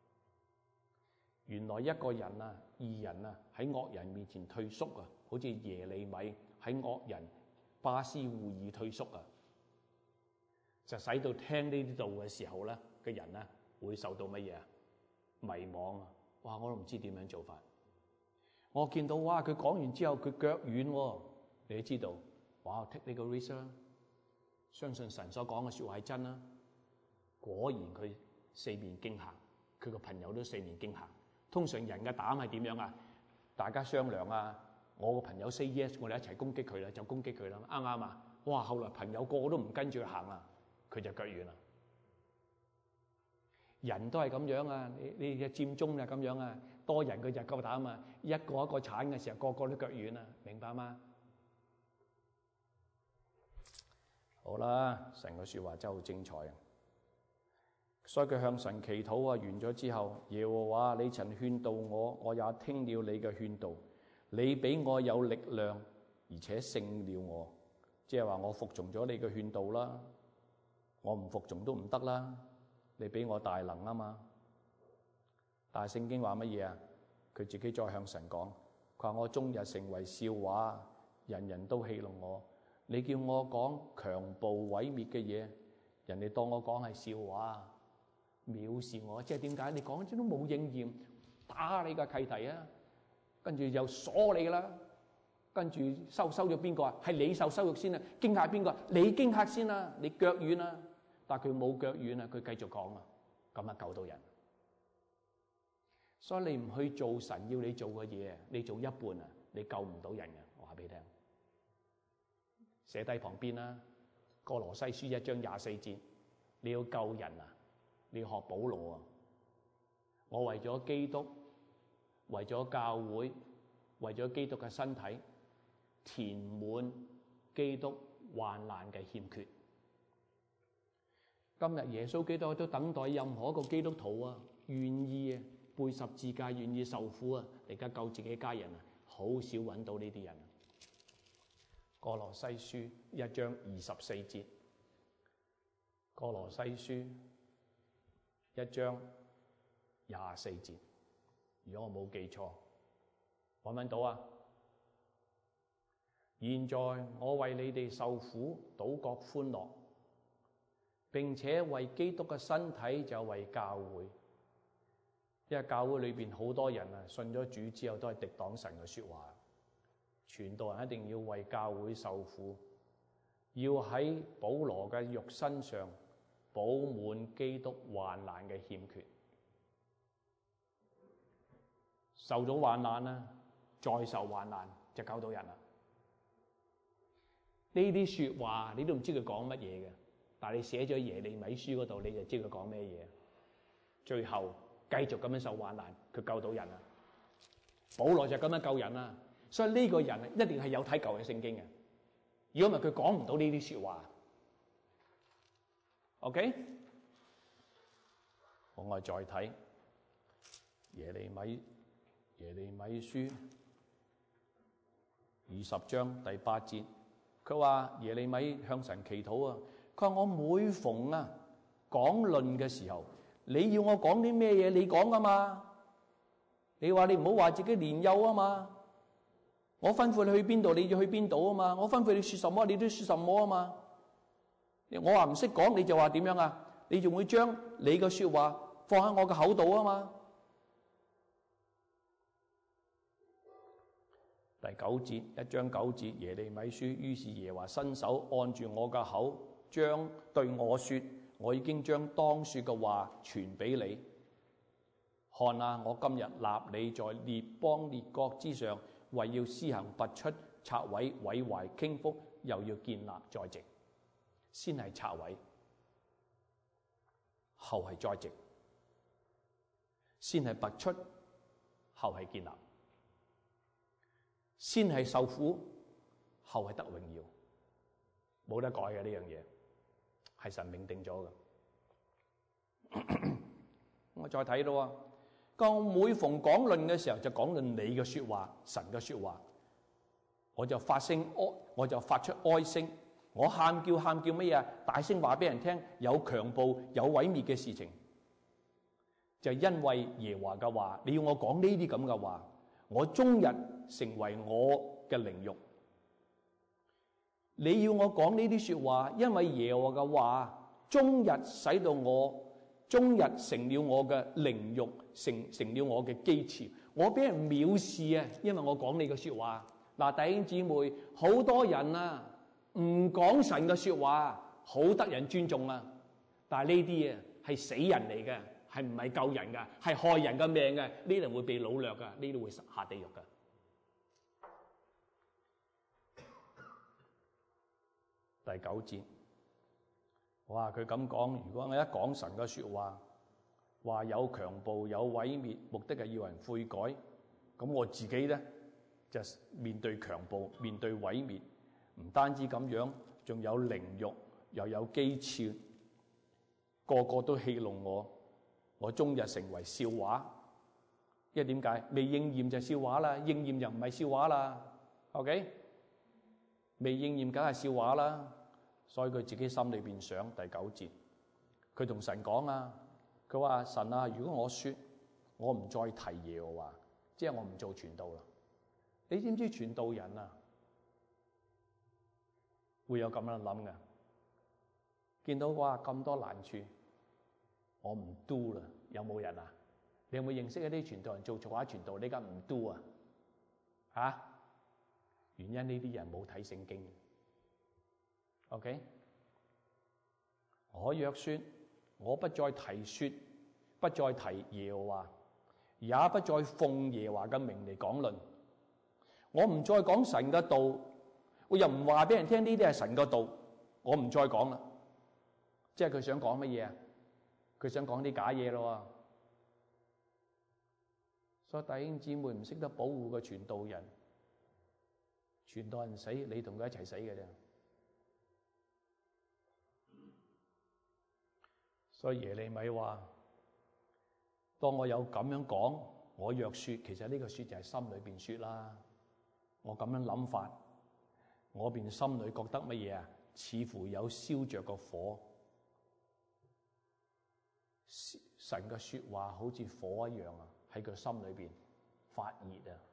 原來一個人啊，義人啊喺惡人面前退縮啊，好似耶利米喺惡人巴斯戶珥退縮啊，就使到聽呢啲道嘅時候咧嘅人咧會受到乜嘢啊？迷惘啊！哇！我都唔知點樣做法。我見到哇，佢講完之後佢腳軟喎，你都知道，哇 take 呢個 risk 啦，相信神所講嘅說話係真啦。果然佢四面驚嚇，佢個朋友都四面驚嚇。通常人嘅膽係點樣啊？大家商量啊，我個朋友 say yes， 我哋一齊攻擊佢啦，就攻擊佢啦，啱唔啱啊？哇！後來朋友個個都唔跟住佢行啦，佢就腳軟啦。人都係咁樣啊，你你嘅佔中就咁樣啊，多人佢就夠膽啊，一個一個鏟嘅時候，個個都腳軟啊，明白嗎？好啦，成個說話真係好精彩啊！所以佢向神祈禱啊，完咗之後，耶和華，你曾勸導我，我也聽了你嘅勸導，你俾我有力量，而且勝了我，即係話我服從咗你嘅勸導啦，我唔服從都唔得啦。你俾我大能啊嘛，但係聖經話乜嘢啊？佢自己再向神講，佢話我終日成為笑話，人人都戲弄我。你叫我講強暴毀滅嘅嘢，人哋當我講係笑話，藐視我。即係點解？你講啲都冇應驗，打你個契弟啊，跟住又鎖你啦，跟住收收咗邊個啊？係你受羞辱先啊！驚嚇邊個？你驚嚇先啊！你腳軟啊！但佢冇腳軟啊，佢繼續講啊，咁啊救到人。所以你唔去做神要你做嘅嘢，你做一半啊，你救唔到人嘅。我話俾你聽，寫低旁邊啦，《歌羅西書》一章廿四節，你要救人啊，你要學保羅啊。我為咗基督，為咗教會，為咗基督嘅身體，填滿基督患難嘅欠缺。今日耶穌基督都等待任何一個基督徒啊，願意啊背十字架，願意受苦啊，嚟家救自己家人啊，好少揾到呢啲人啊。歌羅西書一章二十四節，歌羅西書一章廿四節，如果我冇記錯，揾唔揾到啊？現在我為你哋受苦，倒覺歡樂，並且為基督嘅身體，就為教會，因為教會裏邊好多人啊，信咗主之後都係敵擋神嘅說話。傳道人一定要為教會受苦，要喺保羅嘅肉身上補滿基督患難嘅欠缺。受咗患難啦，再受患難就救到人啦。呢啲說話你都唔知佢講乜嘢嘅。但係你寫咗耶利米書嗰度，你就知佢講咩嘢。最後繼續咁樣受患難，佢救到人啦。保羅就咁樣救人啦。所以呢個人一定係有睇舊嘅聖經嘅。如果唔係，佢講唔到呢啲說話。OK， 我哋再睇耶利米耶利米書二十章第八節，佢話耶利米向神祈禱啊。佢話我每逢啊講論嘅時候，你要我講啲咩嘢？你講啊嘛。你話你唔好話自己年幼啊嘛。我吩咐你去邊度，你要去邊度啊嘛。我吩咐你說什麼，你都說什麼啊嘛。我話唔識講，你就話點樣啊？你仲會將你嘅說話放喺我嘅口度啊嘛。第九節一章九節耶利米書，於是耶和華伸手按住我嘅口，將對我說，我已經將當說嘅話傳俾你。看啊，我今日立你在列邦列國之上，為要施行拔出、拆毀、毀壞、傾覆，又要建立在直。先係拆毀，後係在直。 先係拔出，後係建立；先係受苦，後係得榮耀。冇得改嘅呢樣嘢，係神命定咗嘅。我再睇到啊，當每逢講論嘅時候，就講論你嘅說話，神嘅說話，我就發聲哀，我就發出哀聲，我喊叫喊叫乜嘢？大聲話俾人聽，有強暴、有毀滅嘅事情，就因為耶和華嘅話，你要我講呢啲咁嘅話，我終日成為我嘅凌辱。你要我講呢啲說話，因為耶和華嘅話，終日使到我，終日成了我嘅凌辱，成成了我嘅譏誚。我俾人藐視啊，因為我講你嘅說話。嗱，弟兄姊妹，好多人啊，唔講神嘅說話，好得人尊重啊。但係呢啲啊，係死人嚟嘅，係唔係救人噶，係害人嘅命嘅，呢啲會被擄掠噶，呢啲會下地獄噶。第九節，哇！佢咁講，如果我一講神嘅說話，話有強暴、有毀滅，目的係要人悔改，咁我自己咧就面對強暴、面對毀滅，唔單止咁樣，仲有凌辱，又有譏誚，個個都戲弄我，我終日成為笑話。因為點解？未應驗就笑話啦，應驗就唔係笑話啦。OK？未應驗梗係笑話啦，所以佢自己心裏邊想。第九節，佢同神講啊，佢話神啊，如果我說我唔再提耶和華，即係我唔做傳道啦，你知唔知傳道人啊會有咁樣諗噶？見到哇咁多難處，我唔 do 啦，有冇人啊？你有冇認識一啲傳道人做做下傳道，你而家唔 do 啊？吓？原因呢啲人冇睇聖經 ，OK？ 我若說，我不再提說，不再提耶和華，也不再奉耶和華嘅名嚟講論。我唔再講神嘅道，我又唔話俾人聽呢啲係神嘅道，我唔再講啦。即係佢想講乜嘢啊？佢想講啲假嘢咯。所以弟兄姊妹唔識得保護個傳道人。傳道人死，你同佢一齊死嘅啫。所以耶利米話：當我有咁樣講，我若說，其實呢個說就係心裏邊說啦。我咁樣諗法，我邊心裏覺得乜嘢啊？似乎有燒着個火，神嘅說話好似火一樣啊，喺佢心裏邊發熱啊！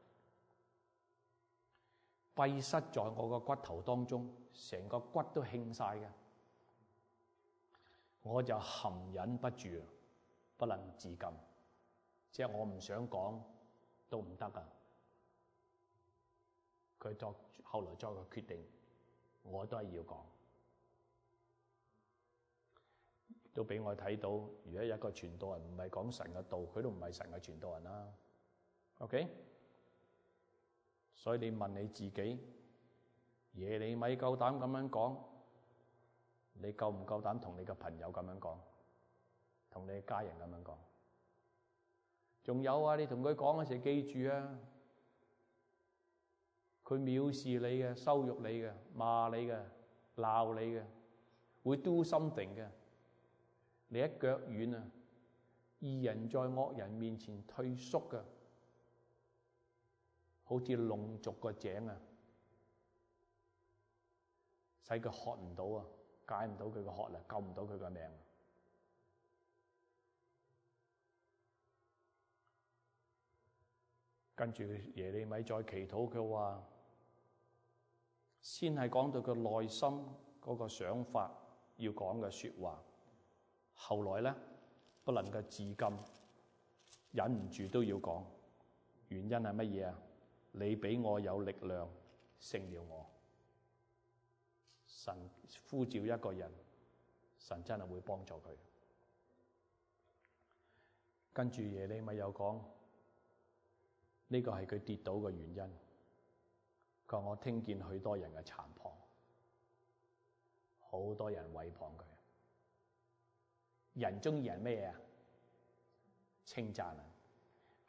閉塞在我個骨頭當中，成個骨都興晒嘅，我就含忍不住，不能自禁。即係我唔想講都唔得啊！佢作後來作個決定，我都係要講，都俾我睇到。如果一個傳道人唔係講神嘅道，佢都唔係神嘅傳道人啦。OK？所以你問你自己，耶利米夠膽咁樣講，你夠唔夠膽同你嘅朋友咁樣講，同你嘅家人咁樣講？仲有啊，你同佢講嗰時，記住啊，佢藐視你嘅、羞辱你嘅、罵你嘅、鬧你嘅，會 do something 嘅。你一腳遠啊，義人在惡人面前退縮嘅。好似弄濁個井啊，使佢渴唔到啊，解唔到佢個渴啦，救唔到佢個命。跟住耶利米再祈禱，佢話先係講到佢內心嗰個想法要講嘅說話，後來咧不能夠自禁，忍唔住都要講。原因係乜嘢啊？你俾我有力量勝了我。神呼召一個人，神真係會幫助佢。跟住耶利米又講，呢個係佢跌倒嘅原因。佢話我聽見許多人嘅讒謗，好多人毀謗佢。人中意人咩啊？稱讚啊！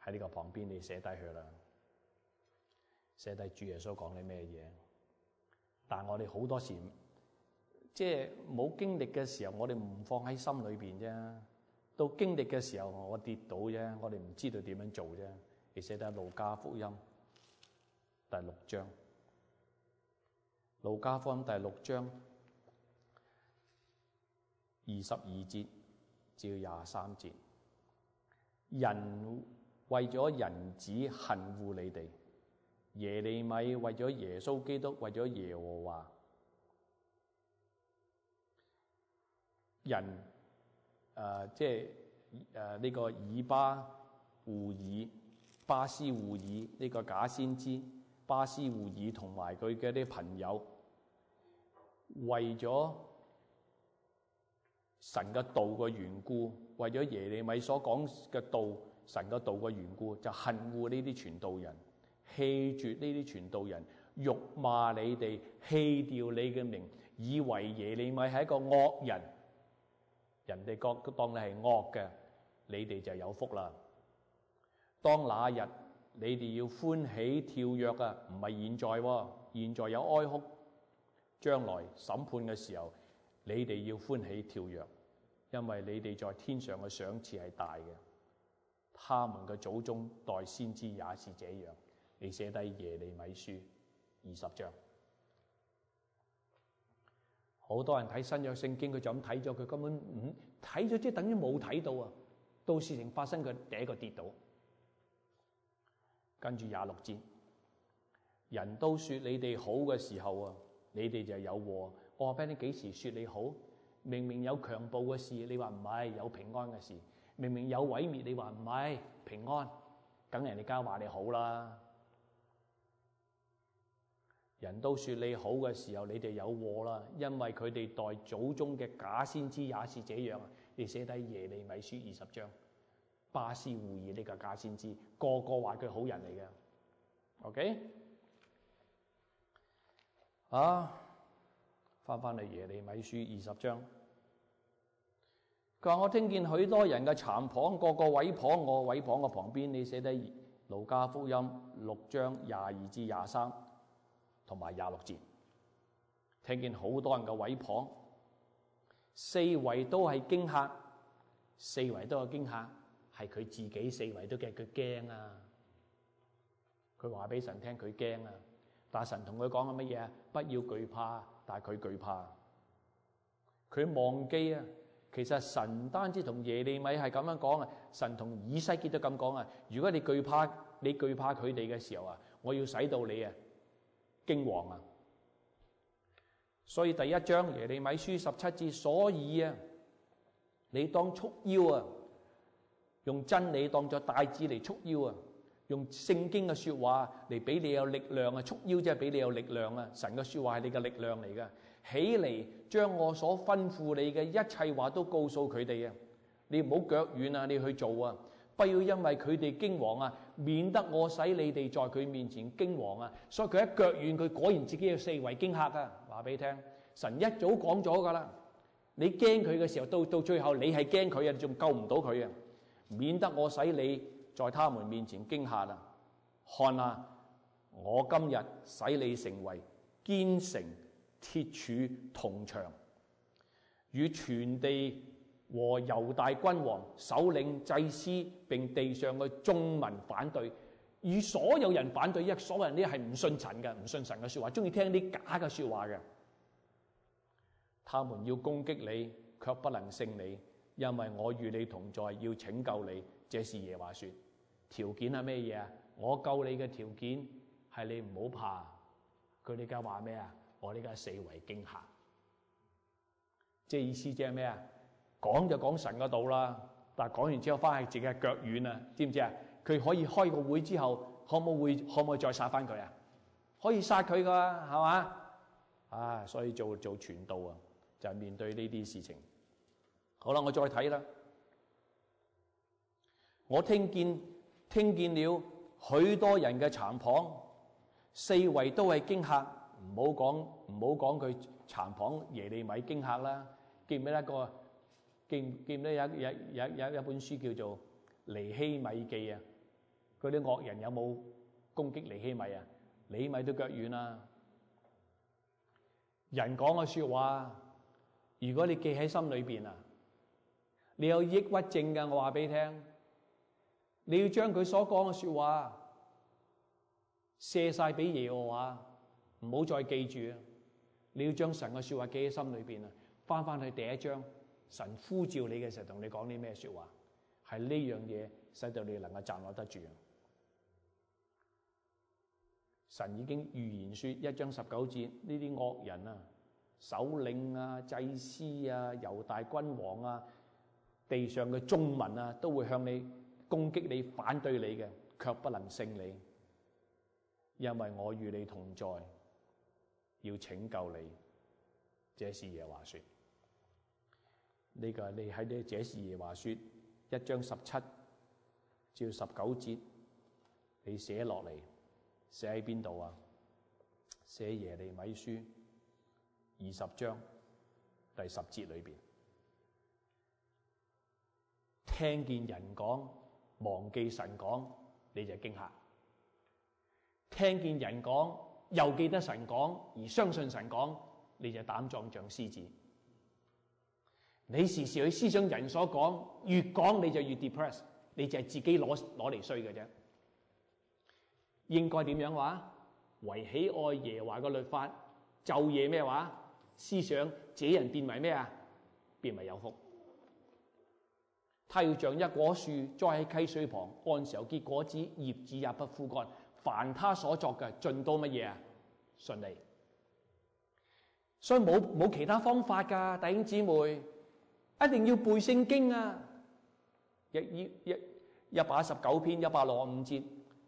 喺呢個旁邊你寫低佢啦，寫低主耶穌講啲咩嘢。但係我哋好多時即係冇經歷嘅時候，我哋唔放喺心裏邊啫。到經歷嘅時候，我跌倒啫，我哋唔知道點樣做啫。你寫低路加福音第六章，路加福音第六章二十二節至到廿三節，人為咗人子恨惡你哋，耶利米為咗耶穌基督，為咗耶和華，人誒、呃、即係誒呢個以巴胡爾、巴斯胡爾呢、這個假先知巴斯胡爾同埋佢嘅啲朋友，為咗神嘅道嘅緣故，為咗耶利米所講嘅道，神嘅道嘅緣故，就恨惡呢啲傳道人，棄絕呢啲傳道人，辱罵你哋，棄掉你嘅名，以為耶利米係一個惡人，人哋覺當你係惡嘅，你哋就有福啦。當那日你哋要歡喜跳躍啊，唔係現在喎，現在有哀哭，將來審判嘅時候，你哋要歡喜跳躍，因為你哋在天上嘅賞賜係大嘅。他們嘅祖宗代先知也是這樣。你寫低耶利米書二十章，好多人睇新約聖經，佢就咁睇咗，佢根本唔睇咗，即係等於冇睇到啊！到事情發生，佢第一個跌倒。跟住廿六節，人都說你哋好嘅時候啊，你哋就有禍。我話俾你，幾時說你好？明明有強暴嘅事，你話唔係，有平安嘅事；明明有毀滅，你話唔係，平安，梗人哋家話你好啦。人都說你好嘅時候，你哋有禍啦，因為佢哋代祖宗嘅假先知也是這樣。你寫低耶利米書二十章，巴斯胡爾呢個假先知，個個話佢好人嚟嘅。OK， 啊，翻翻嚟耶利米書二十章，佢話我聽見許多人嘅讒謗，個個毀謗我，毀謗我旁邊。你寫低路加福音六章廿二至廿三。同埋廿六節，聽見好多人嘅毀謗，四圍都係驚嚇，四圍都有驚嚇，係佢自己四圍都驚，佢驚啊！佢話俾神聽佢驚啊，但係神同佢講緊乜嘢啊？不要懼怕，但係佢懼怕，佢忘記啊！其實神唔單止同耶利米係咁樣講啊，神同以西結都咁講啊。如果你懼怕，你懼怕佢哋嘅時候啊，我要使到你啊驚惶啊！所以第一章耶利米書十七節，所以啊，你當束腰啊，用真理當作帶子嚟束腰啊，用聖經嘅說話嚟俾你有力量啊！束腰即係俾你有力量啊！神嘅說話係你嘅力量嚟噶，起嚟將我所吩咐你嘅一切話都告訴佢哋啊！你唔好腳軟啊，你去做啊！不要因為佢哋驚惶啊，免得我使你哋在佢面前驚惶啊！所以佢一腳軟，佢果然自己要四圍驚嚇啊！話俾你聽，神一早講咗噶啦，你驚佢嘅時候，到到最後你係驚佢啊，你仲救唔到佢啊！免得我使你在他們面前驚嚇啊！看啊，我今日使你成為堅城鐵柱銅牆，與全地和猶大君王、首領、祭司並地上嘅眾民反對，與所有人反對，因為所有人呢係唔信神嘅，唔信神嘅說話，中意聽啲假嘅說話嘅。他們要攻擊你，卻不能勝你，因為我與你同在，要拯救你。這是耶和華說。條件係咩嘢啊？我救你嘅條件係你唔好怕。佢哋而家話咩啊？我呢家四圍驚嚇，即係意思即係咩啊？講就講神嘅道啦，但係講完之後翻去自己係腳軟啊，知唔知啊？佢可以開個會之後，可唔可以可唔可以再殺翻佢啊？可以殺佢噶，係嘛？啊，所以做做傳道啊，就係面對呢啲事情。好啦，我再睇啦。我聽見聽見了許多人嘅讒謗，四圍都係驚嚇。唔好講唔好講佢讒謗耶利米驚嚇啦。記唔記得一個？記唔記唔記得有有有有一本書叫做《尼希米記》啊？ 嗰啲惡人有冇攻擊尼希米啊？尼希米都腳軟啦。人講嘅說話，如果你記喺心裏邊啊，你有抑鬱症㗎，我話俾你聽，你要將佢所講嘅說話卸晒俾耶和華，唔好再記住啊！你要將神嘅說話記喺心裏邊啊，翻翻去第一章，神呼召你嘅時候同你講啲咩說話，係呢樣嘢使到你能夠站立得住。神已經預言說一章十九節，呢啲惡人啊、首領啊、祭司啊、猶大君王啊、地上嘅眾民啊，都會向你攻擊你、反對你嘅，卻不能勝你，因為我與你同在，要拯救你。這是耶和華說。呢、這個你喺呢這是耶和華說一章十七至十九節，你寫落嚟。寫喺邊度啊？寫耶利米書二十章第十節裏邊，聽見人講忘記神講，你就驚嚇；聽見人講又記得神講而相信神講，你就膽壯像獅子。你時時去思想人所講，越講你就越 depress， 你就係自己攞攞嚟衰嘅啫。應該點樣話？為喜愛耶和華嘅律法，晝夜咩話？思想，這人變為咩啊？變為有福。他要像一棵樹栽喺溪水旁，按時候結果子，葉子也不枯乾。凡他所作嘅，盡都乜嘢啊？順利。所以冇冇其他方法噶，弟兄姊妹，一定要背聖經啊！一一一一百一十九篇一百六十五節。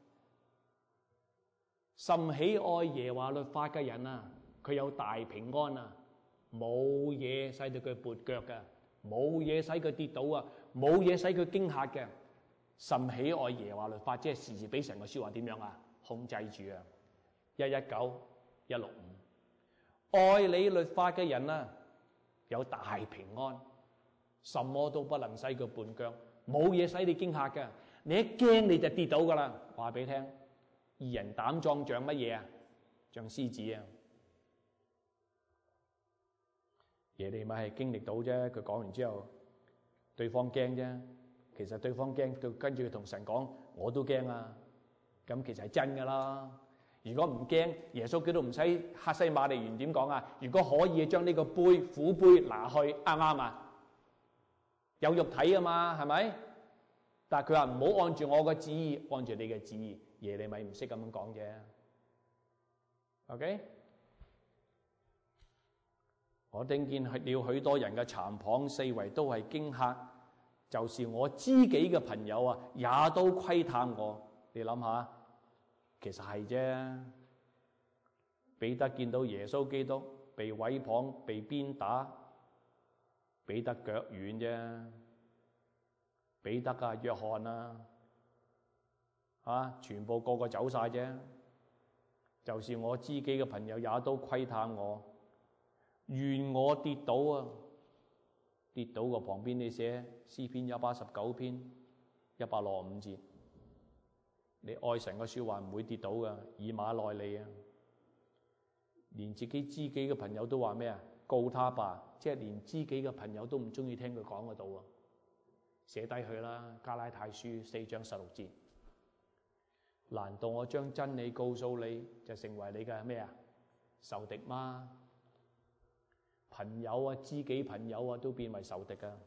甚喜愛耶和華律法嘅人啊，佢有大平安啊，冇嘢使到佢跛腳嘅，冇嘢使佢跌倒啊，冇嘢使佢驚嚇嘅。甚喜愛耶和華律法，即係時時俾神嘅說話點樣啊？控制住啊！一一九一六五，愛你律法嘅人啊，有大平安，什麼都不能使佢跛腳，冇嘢使你驚嚇嘅。你一驚你就跌倒噶啦，話俾你聽。二人膽壯像乜嘢啊？像獅子啊！耶利米係經歷到啫，佢講完之後，對方驚啫。其實對方驚，佢跟住佢同神講：我都驚啊！咁其實係真噶啦。如果唔驚，耶穌基督唔使客西馬尼園點講啊？如果可以將呢個杯苦杯拿去，啱唔啱啊？有肉體啊嘛，係咪？但係佢話唔好按住我嘅旨意，按住你嘅旨意。耶利米唔識咁樣講啫。OK， 我聽見了許多人嘅讒謗，四圍都係驚嚇，就是我知己嘅朋友啊，也都窺探我。你諗下，其實係啫。彼得見到耶穌基督被毀謗、被鞭打，彼得腳軟啫。彼得啊，約翰啊。啊！全部個個走晒啫，就是我知己嘅朋友也都窺探我，願我跌倒啊！跌倒個旁邊你寫詩篇一百十九篇一百六十五節，你愛神嘅說話唔會跌倒噶，以馬內利啊！連自己知己嘅朋友都話咩啊？告他吧，即係連知己嘅朋友都唔中意聽佢講嗰度啊！寫低佢啦，加拉太書四章十六節。難道我將真理告訴你，就成為你嘅咩啊？仇敵嗎？朋友啊，知己朋友啊，都變為仇敵啊！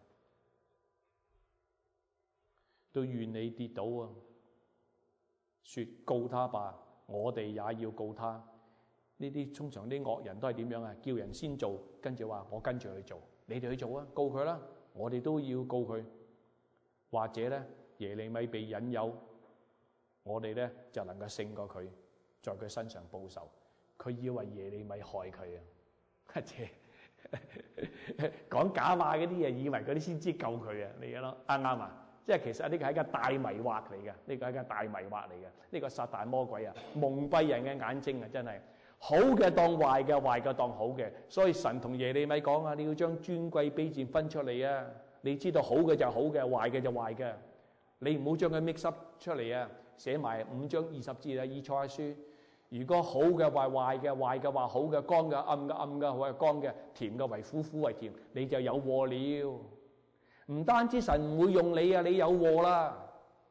都願你跌倒啊！說告他吧，我哋也要告他。呢啲通常啲惡人都係點樣啊？叫人先做，跟住話我跟住去做，你哋去做啊，告佢啦！我哋都要告佢。或者咧，耶利米被引誘。我哋咧就能夠勝過佢，在佢身上報仇。佢以為耶利米害佢啊！即係講假話嗰啲嘢，以為嗰啲先知救佢啊！你嘅咯，啱啱啊？即係其實呢個係一個大迷惑嚟嘅，呢個係一個大迷惑嚟嘅。呢個撒旦魔鬼啊，蒙蔽人嘅眼睛啊！真係好嘅當壞嘅，壞嘅當好嘅。所以神同耶利米講啊，你要將尊貴卑賤分出嚟啊！你知道好嘅就好嘅，壞嘅就壞嘅，你唔好將佢 mix up 出嚟啊！ 寫埋五章二十節啊，以賽亞書。如果好嘅話壞嘅，壞嘅話好嘅，乾嘅暗嘅暗嘅，或者乾嘅，甜嘅為苦，苦為甜，你就有禍了。唔單止神唔會用你啊，你有禍啦。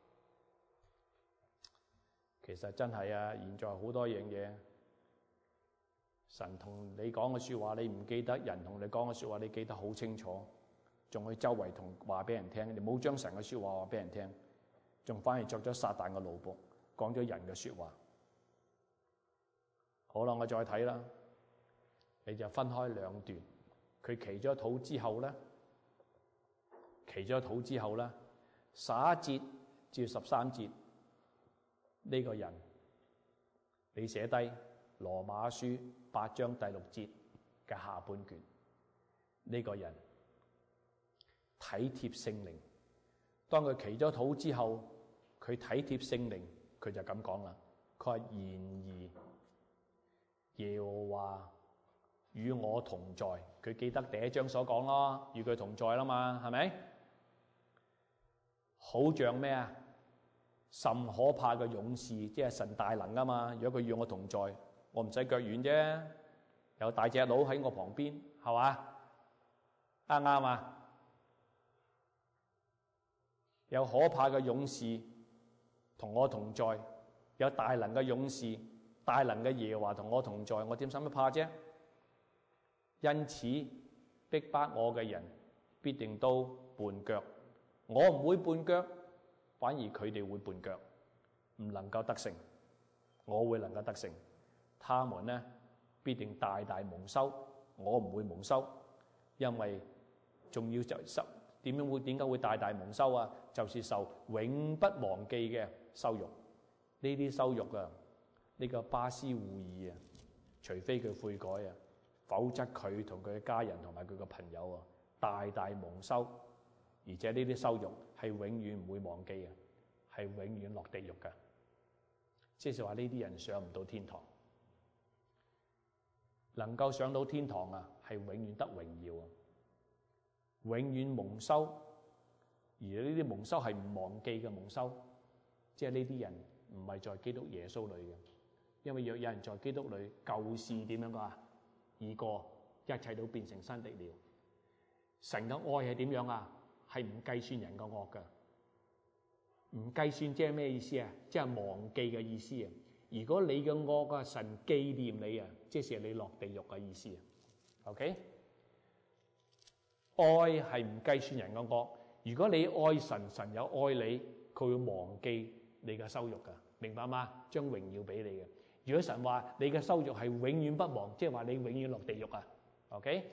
其實真係啊，現在好多樣嘢，神同你講嘅說話你唔記得，人同你講嘅說話你記得好清楚，仲去周圍同話俾人聽，你冇將神嘅說話話俾人聽，仲反而作咗撒旦嘅奴僕，講咗人嘅說話。好啦，我再睇啦，你就分開兩段。佢祈咗禱之後咧，祈咗禱之後咧，十一節至十三節呢個人，你寫低羅馬書八章第六節嘅下半卷。呢個人體貼聖靈，當佢祈咗禱之後，佢體貼聖靈，佢就咁講啦。佢話然而耶和華與我同在，佢記得第一章所講咯，與佢同在啦嘛，係咪？好像咩啊？甚可怕嘅勇士，即係神大能啊嘛。如果佢與我同在，我唔使腳軟啫，有大隻佬喺我旁邊，係嘛？啱唔啱啊？有可怕嘅勇士同我同在，有大能嘅勇士。大能嘅耶和華同我同在，我點使乜怕啫？因此逼迫我嘅人必定都絆腳，我唔會絆腳，反而佢哋會絆腳，唔能夠得勝。我會能夠得勝，他們呢必定大大蒙羞，我唔會蒙羞，因為仲要就受點樣會點解會大大蒙羞啊？就是受永不忘記嘅羞辱，呢啲羞辱啊！呢個巴斯胡爾啊，除非佢悔改啊，否則佢同佢嘅家人同埋佢嘅朋友啊，大大蒙羞，而且呢啲羞辱係永遠唔會忘記嘅，係永遠落地獄嘅。即係話呢啲人上唔到天堂，能夠上到天堂啊，係永遠得榮耀啊，永遠蒙羞，而呢啲蒙羞係唔忘記嘅蒙羞，即係呢啲人唔係在基督耶穌裏嘅。因為若有人在基督裏，舊事點樣啊？已過，一切都變成新的了。神嘅愛係點樣啊？係唔計算人嘅惡嘅，唔計算即係咩意思啊？即係忘記嘅意思啊！如果你嘅惡啊，神紀念你啊，即係你落地獄嘅意思啊。OK， 愛係唔計算人嘅惡。如果你愛神，神有愛你，佢會忘記你嘅羞辱噶，明白嗎？將榮耀俾你嘅。如果神話你嘅羞辱係永遠不忘，即係話你永遠落地獄啊。OK，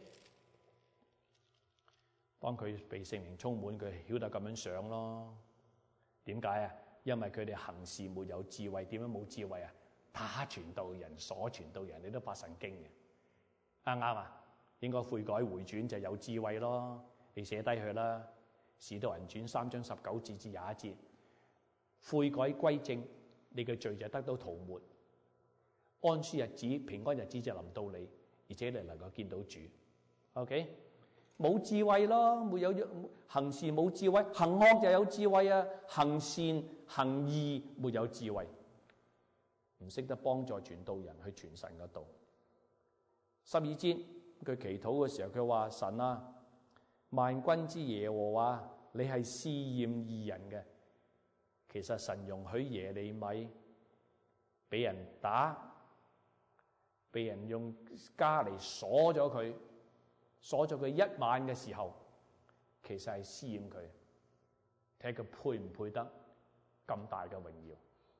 當佢被聖靈充滿，佢曉得咁樣想咯。點解啊？因為佢哋行事沒有智慧。點樣冇智慧啊？打傳道人、鎖傳道人，你都發神經嘅。啱唔啱啊？應該悔改回轉就有智慧咯。你寫低佢啦，《使徒行傳》三章十九節至廿一節，悔改歸正，你嘅罪就得到塗抹。安舒日子、平安日子就臨到你，而且你能夠見到主。OK， 冇智慧咯，沒有行事冇智慧，行惡就有智慧啊，行善行義沒有智慧，唔識得幫助傳道人去傳神嘅道。十二節佢祈禱嘅時候，佢話神啊，萬軍之耶和華，你係試驗義人嘅。其實神容許耶利米俾人打。被人用枷嚟鎖咗佢，鎖咗佢一晚嘅時候，其實係試驗佢，睇佢配唔配得咁大嘅榮耀。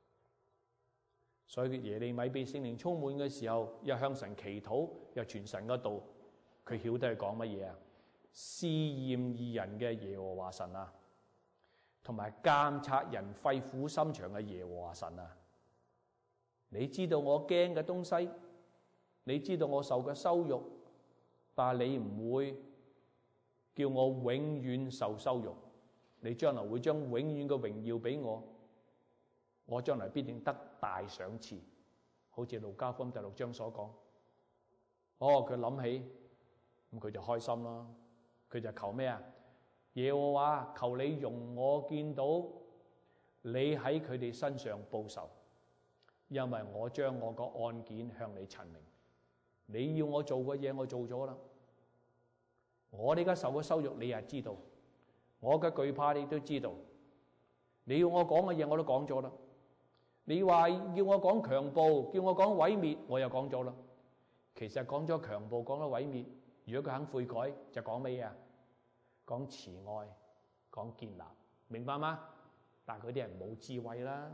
所以耶利米被聖靈充滿嘅時候，又向神祈禱，又傳神嘅道，佢曉得係講乜嘢啊？試驗義人嘅耶和華神啊，同埋監察人肺腑心腸嘅耶和華神啊，你知道我驚嘅東西。你知道我受嘅羞辱，但係你唔會叫我永遠受羞辱。你將來會將永遠嘅榮耀俾我，我將來必定得大賞賜。好似路加福音第六章所講。哦，佢諗起，咁佢就開心啦。佢就求咩啊？耶和華，求你容我見到你喺佢哋身上報仇，因為我將我個案件向你陳明。你要我做嘅嘢我做咗啦，我哋而家受嘅羞辱你係知道，我嘅懼怕你都知道，你要我講嘅嘢我都講咗啦。你話要我講強暴，叫我講毀滅，我又講咗啦。其實講咗強暴，講咗毀滅，如果佢肯悔改，就講咩啊？講慈愛，講建立，明白嗎？但係佢啲人冇智慧啦，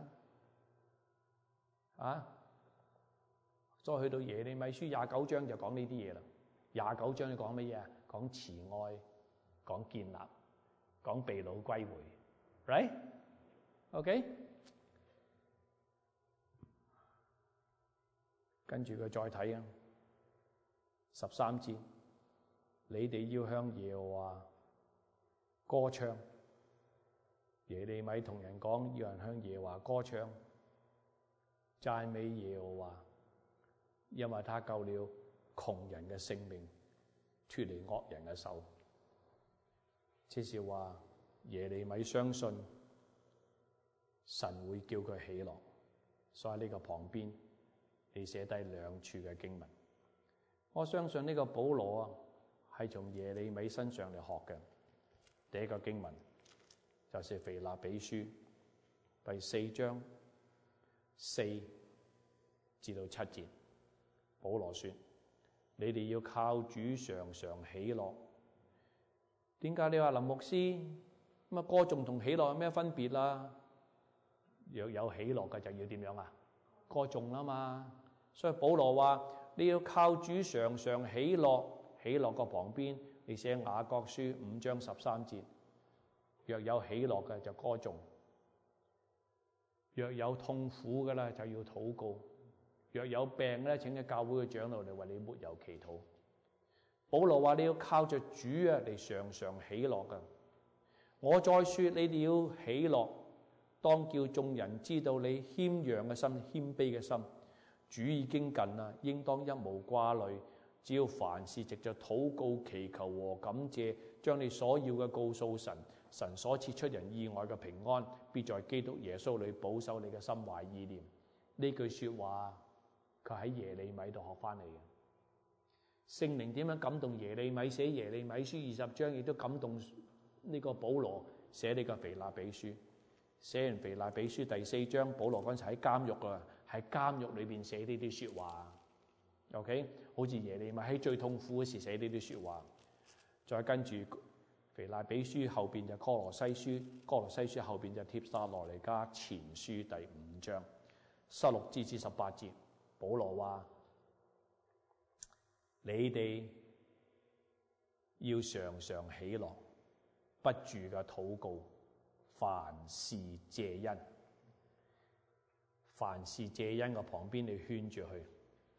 啊！再去到耶利米書廿九章就講呢啲嘢啦。廿九章講乜嘢啊？講慈愛，講建立，講被擄歸回 ，right？ OK？ 跟住佢再睇啊，十三節，你哋要向耶和華歌唱。耶利米同人講，要人向耶和華歌唱，讚美耶和華，因為他救了窮人嘅性命，脫離惡人嘅手。即是話耶利米相信神會叫佢喜樂，所以喺呢個旁邊你寫低兩處嘅經文。我相信呢個保羅啊係從耶利米身上嚟學嘅。第一個經文就是腓立比書第四章四至到七節，保羅說：你哋要靠主常常喜樂。點解你話林牧師咁啊？歌頌同喜樂有咩分別啦？若有喜樂嘅就要點樣啊？歌頌啦嘛。所以保羅話你要靠主常常喜樂。喜樂個旁邊你寫雅各書五章十三節，若有喜樂嘅就歌頌，若有痛苦嘅咧就要禱告，若有病咧請嘅教會嘅長老嚟為你抹油祈禱。保羅話你要靠着主啊嚟常常喜樂噶。我再說你哋要喜樂，當叫眾人知道你謙讓嘅心、謙卑嘅心。主已經近啦，應當一無掛慮，只要凡事藉着禱告、祈求和感謝，將你所要嘅告訴神。神所賜出人意外嘅平安，必在基督耶穌裏保守你嘅心懷意念。呢句說話佢喺耶利米度學翻嚟嘅。聖靈點樣感動耶利米寫耶利米書二十章，亦都感動呢個保羅寫呢個腓立比書。寫完腓立比書第四章，保羅嗰陣時喺監獄啊，喺監獄裏邊寫呢啲說話。OK， 好似耶利米喺最痛苦嗰時寫呢啲說話。再跟住腓立比書後邊就哥羅西書，哥羅西書後邊就帖撒羅尼迦前書第五章十六至至十八節，保羅話：你哋要常常喜樂，不住嘅禱告，凡事謝恩。凡事謝恩嘅旁邊你圈住佢，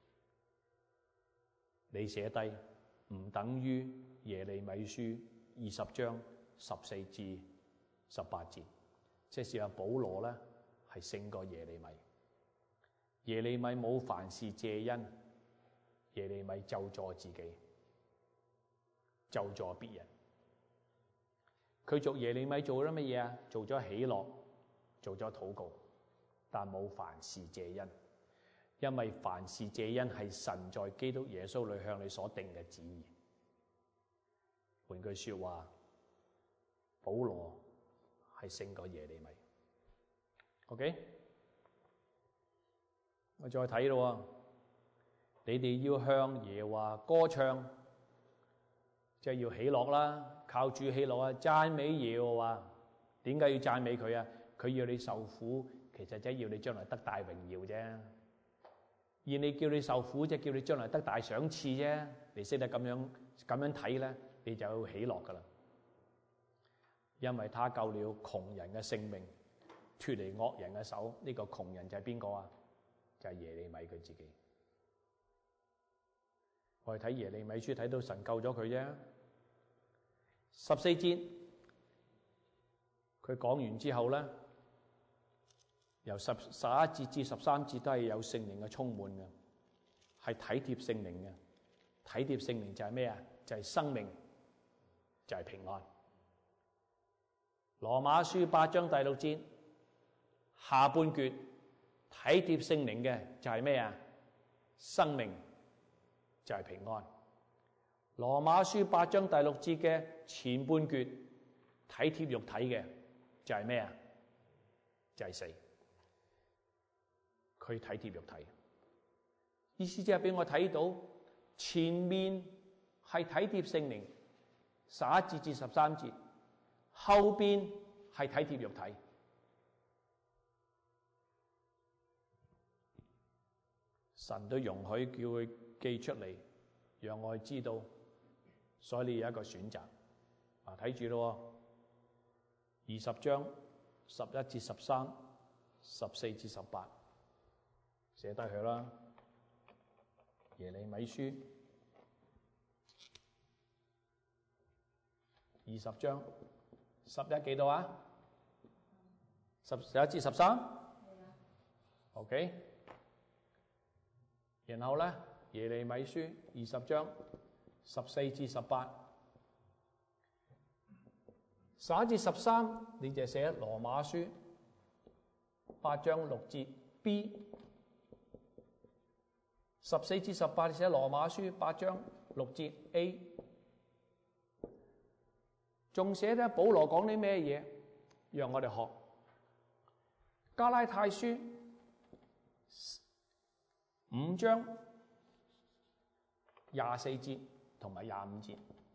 你寫低唔等於耶利米書二十章十四至十八節，即是話保羅咧係勝過耶利米。耶利米冇凡事謝恩，耶利米咒詛自己，咒詛別人。佢做耶利米做咗乜嘢啊？做咗喜樂，做咗禱告，但冇凡事謝恩，因為凡事謝恩係神在基督耶穌裏向你所定嘅旨意。換句說話，保羅係勝過耶利米。OK， 我再睇咯，你哋要向耶和華歌唱，即係要喜樂啦，靠主喜樂啊，讚美耶和華。點解要讚美佢啊？佢要你受苦，其實即係要你將來得大榮耀啫。而你叫你受苦，即係叫你將來得大賞賜啫。你識得咁樣咁樣睇咧，你就要喜樂噶啦。因為他救了窮人嘅性命，脫離惡人嘅手。呢個窮人就係邊個啊？就係耶利米佢自己。我哋睇耶利米書睇到神救咗佢啫。十四節佢講完之後咧，由十十一節至十三節都係有聖靈嘅充滿嘅，係體貼聖靈嘅。體貼聖靈就係咩啊？就係生命，就係平安。羅馬書八章第六節， 下半橛體貼聖靈嘅就係咩啊？生命就係平安。羅馬書八章第六節嘅前半橛體貼肉體嘅就係咩啊？就係死。佢體貼肉體，意思即係俾我睇到前面係體貼聖靈十一節至十三節，後邊係體貼肉體。神都容許叫佢寄出嚟，讓我哋知道，所以你有一個選擇。啊，睇住咯，二十章十一至十三、十四至十八。寫低佢啦，耶利米書二十章十一幾度啊？十十一至十三 ，OK。然後咧，耶利米書二十章十四至十八，十一至十三你就寫羅馬書八章六節 B。十四至十八寫羅馬書八章六節 A， 仲寫咧保羅講啲咩嘢？讓我哋學加拉太書五章廿四節同埋廿五節。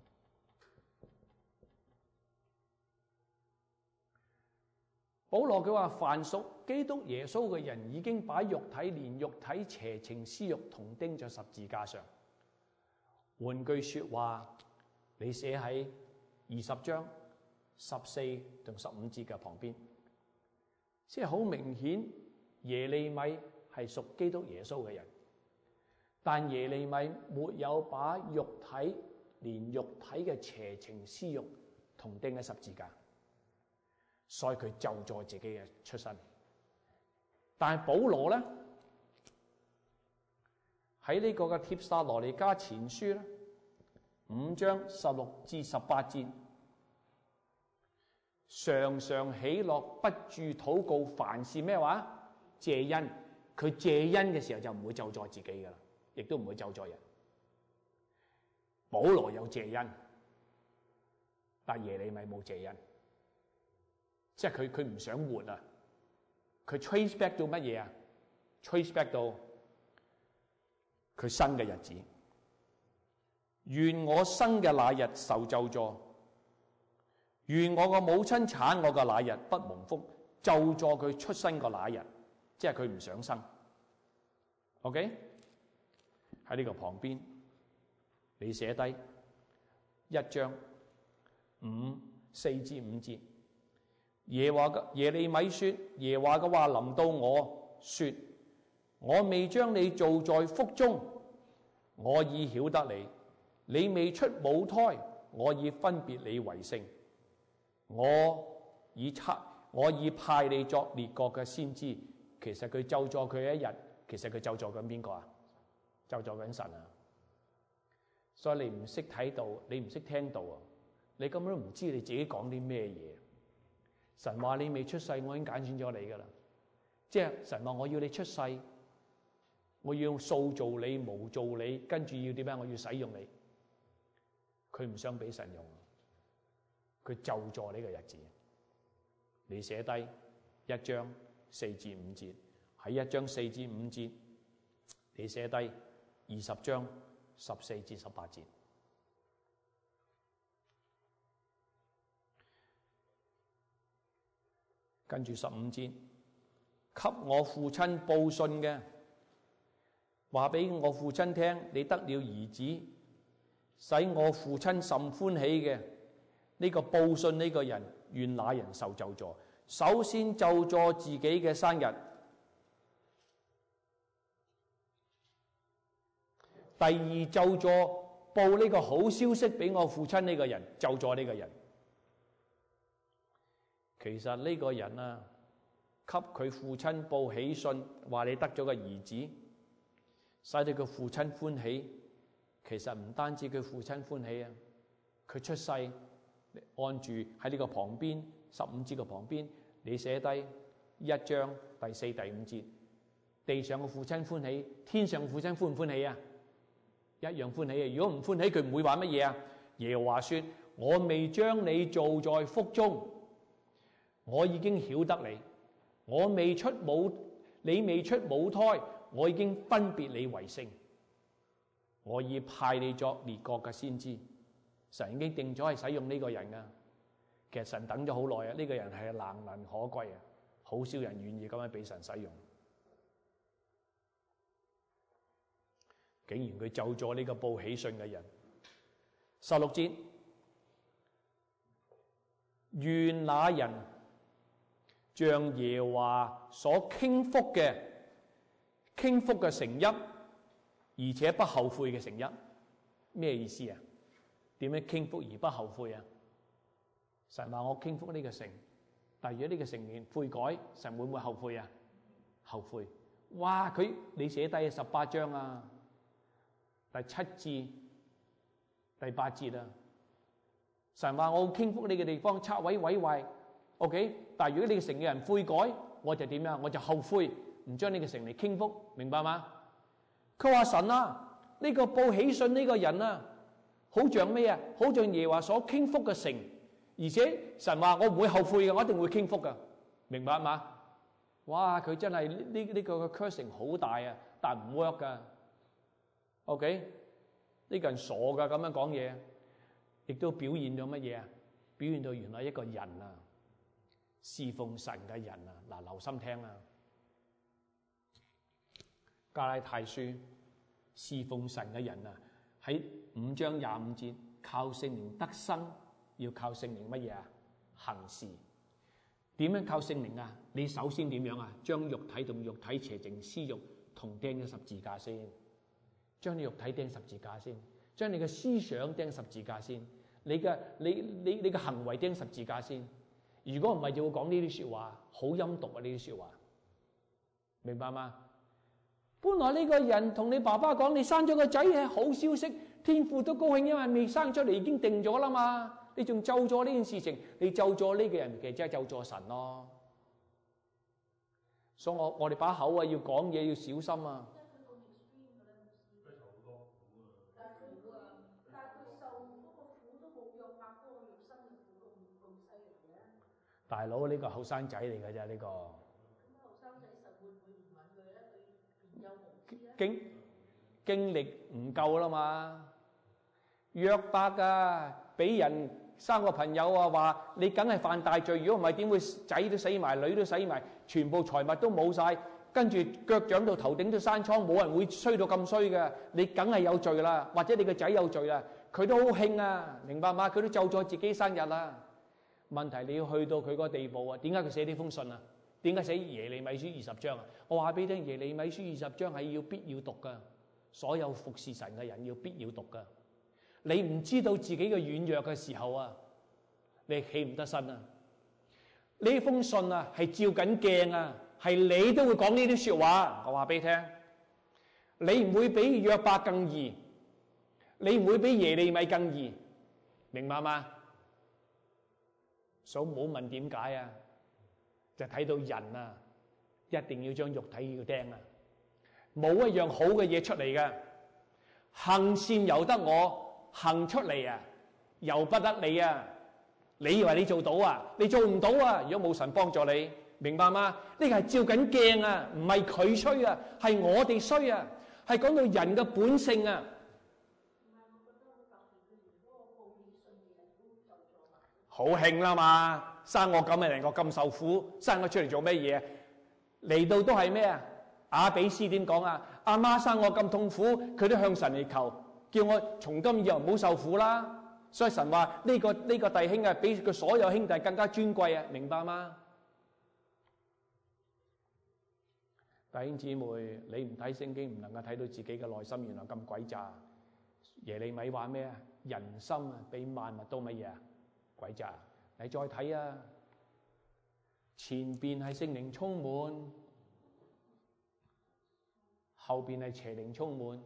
保羅佢話：凡屬基督耶穌嘅人，已經把肉體連肉體邪情私慾同釘在十字架上。換句說話，你寫喺二十章十四同十五節嘅旁邊，即係好明顯耶利米係屬基督耶穌嘅人，但耶利米沒有把肉體連肉體嘅邪情私慾同釘喺十字架。所以佢咒詛自己嘅出身，但係保羅咧喺呢個嘅帖撒羅尼迦前書咧五章十六至十八節，常常喜樂，不住禱告，凡事咩話？謝恩。佢謝恩嘅時候就唔會咒詛自己噶啦，亦都唔會咒詛人。保羅有謝恩，但耶利米冇謝恩。即係佢佢唔想活啊！佢 trace back 到乜嘢啊 ？trace back 到佢生嘅日子。願我生嘅那日受咒詛，願我個母親產我嘅那日不蒙福，咒詛佢出生嘅那日，即係佢唔想生。OK， 喺呢個旁邊，你寫低一章五四至五節。耶華嘅耶利米說：耶華嘅話臨到我說，我未將你造在腹中，我已曉得你；你未出母胎，我已分別你為聖。我已差，我已派你作列國嘅先知。其實佢咒詛佢一日，其實佢咒詛緊邊個啊？咒詛緊神啊！所以你唔識睇到，你唔識聽到啊！你根本都唔知你自己講啲咩嘢。神話你未出世，我已經揀選咗你噶啦。即係神話我要你出世，我要塑造你、模造你，跟住要點樣？我要使用你。佢唔想俾神用，佢咒詛呢個日子。你寫低一章四至五節，喺一章四至五節，你寫低二十章十四至十八節。跟住十五節，給我父親報信嘅，話俾我父親聽，你得了兒子，使我父親甚歡喜嘅。呢、這個報信呢個人，願那人受咒詛。首先咒詛自己嘅生日，第二咒詛報呢個好消息俾我父親呢個人，咒詛呢個人。其實呢個人啊，給佢父親報喜訊，話你得咗個兒子，使到佢父親歡喜。其實唔單止佢父親歡喜啊，佢出世按住喺呢個旁邊十五節嘅旁邊，你寫低一章第四、第五節，地上嘅父親歡喜，天上嘅父親歡唔歡喜啊？一樣歡喜啊！如果唔歡喜，佢唔會話乜嘢啊？耶和華說：我未將你造在腹中，我已經曉得你；我未出母，你未出母胎，我已經分別你為聖。我已派你作列國嘅先知。神已經定咗係使用呢個人噶。其實神等咗好耐啊！呢個人係難能可貴啊，好少人願意咁樣俾神使用。竟然佢咒咗呢個報喜訊嘅人。十六節，願那人像耶和華所傾福嘅傾福嘅城邑，而且不後悔嘅城邑。咩意思啊？點樣傾福而不後悔啊？神話我傾福呢個城，但如果呢個城面悔改，神會唔會後悔啊？後悔。哇！佢你寫低十八章啊，第七至第八節啊，神話我傾福呢個地方，拆毀毀壞 ，OK。但係如果呢個城嘅人悔改，我就點樣？我就後悔，唔將呢個城嚟傾福，明白嗎？佢話神啊，呢個報喜訊呢個人啊，好像咩啊？好像耶和華所傾福嘅城，而且神話我唔會後悔嘅，我一定會傾福嘅，明白嗎？哇！佢真係呢呢個嘅 cursing 好大啊，但唔 work 噶。OK， 呢個人傻噶，咁樣講嘢，亦都表現咗乜嘢啊？表現到原來一個人啊，侍奉神嘅人啊，嗱，留心聽啊。加拉太書侍奉神嘅人啊，喺五章廿五節，靠聖靈得生，要靠聖靈乜嘢啊？行事。點樣靠聖靈啊？你首先點樣啊？將肉體同肉體邪情私欲同釘咗十字架先，將你肉體釘十字架先，將你嘅思想釘十字架先，你嘅你你你嘅行為釘十字架先。如果唔係，就會講呢啲說話，好陰毒啊！呢啲說話，明白嗎？本來呢個人同你爸爸講，你生咗個仔係好消息，天父都高興，因為未生出嚟已經定咗啦嘛。你仲咒咗呢件事情，你咒咗呢個人，其實真係咒咗神咯。所以我我哋把口啊，要講嘢要小心啊。 佢受好多苦啊！但係佢啊，但係佢受嗰個苦都冇約伯嗰個肉身嘅苦咁咁犀利嘅。 大佬呢個後生仔嚟㗎啫，呢個。 咁後生仔實會唔會唔揾佢咧？佢年幼無知咧。 經經歷唔夠啦嘛。約伯啊，俾人生個朋友啊，話你梗係犯大罪，如果唔係點會仔都死埋，女都死埋，全部財物都冇晒，跟住腳掌到頭頂都生瘡，冇人會衰到咁衰嘅，你梗係有罪啦，或者你個仔有罪啦，佢都好興啊，明白嗎？佢都咒咗自己生日啦。問題你要去到佢個地步啊？點解佢寫呢封信啊？點解寫耶利米書二十章啊？我話俾你聽，耶利米書二十章係要必要讀噶，所有服侍神嘅人要必要讀噶。你唔知道自己嘅軟弱嘅時候啊，你起唔得身啊！呢封信啊係照緊鏡啊，係你都會講呢啲說話。我話俾你聽，你唔會比約伯更易，你唔會比耶利米更易，明白嗎？所以唔好問點解啊，就睇到人啊，一定要將肉體要釘啊，冇一樣好嘅嘢出嚟嘅，行善由得我。行出嚟啊，由不得你啊！你以為你做到啊？你做唔到啊！如果冇神幫助你，明白嗎？呢個係照緊鏡啊，唔係佢衰啊，係我哋衰啊，係講到人嘅本性啊。好興啦嘛！生我咁嘅人，我咁受苦，生我出嚟做咩嘢？嚟到都係咩啊？雅比斯點講啊？阿媽生我咁痛苦，佢都向神嚟求。叫我從今以後唔好受苦啦，所以神話呢個呢個弟兄啊，比佢所有兄弟更加尊貴啊，明白嗎？弟兄姊妹，你唔睇聖經，唔能夠睇到自己嘅內心原來咁詭詐。耶利米話咩啊？人心啊，比萬物都乜嘢啊？詭詐。你再睇啊，前邊係聖靈充滿，後邊係邪靈充滿。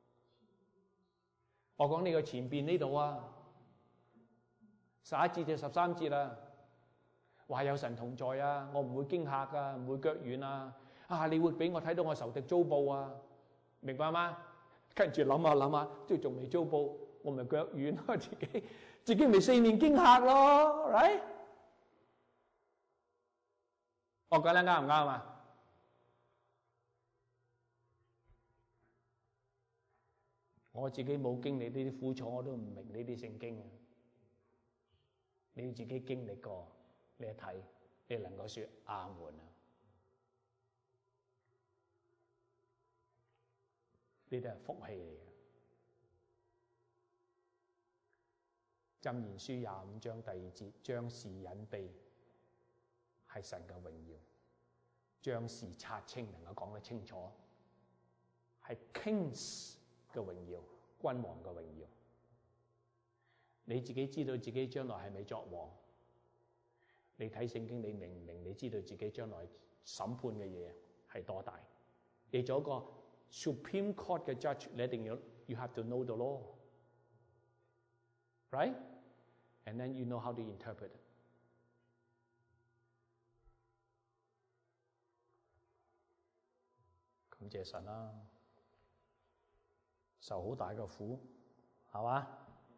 我講呢個前邊呢度啊，十一節至十三節啊， 話有神同在啊，我唔會驚嚇啊，唔會腳軟啊，啊你會俾我睇到我仇敵遭報啊，明白嗎？跟住諗下諗下，都仲未遭報，我咪腳軟咯，自己自己咪四面驚嚇咯 ，right？ 我講得啱唔啱啊？我自己冇經歷呢啲苦楚，我都唔明呢啲聖經啊。你要自己經歷過，你一睇，你能夠說阿門啊！呢啲係福氣嚟嘅。箴言書廿五章第二節，將事隱秘係神嘅榮耀，將事察清能夠講得清楚，係 Kings 嘅榮耀，君王嘅榮耀。你自己知道自己將來係咪作王？你睇聖經，你明唔明？你知道自己將來審判嘅嘢係多大？你做一個 Supreme Court 嘅 judge， 你一定要 you have to know the law， right? And then you know how to interpret it。感謝神啦，受好大嘅苦，係嘛？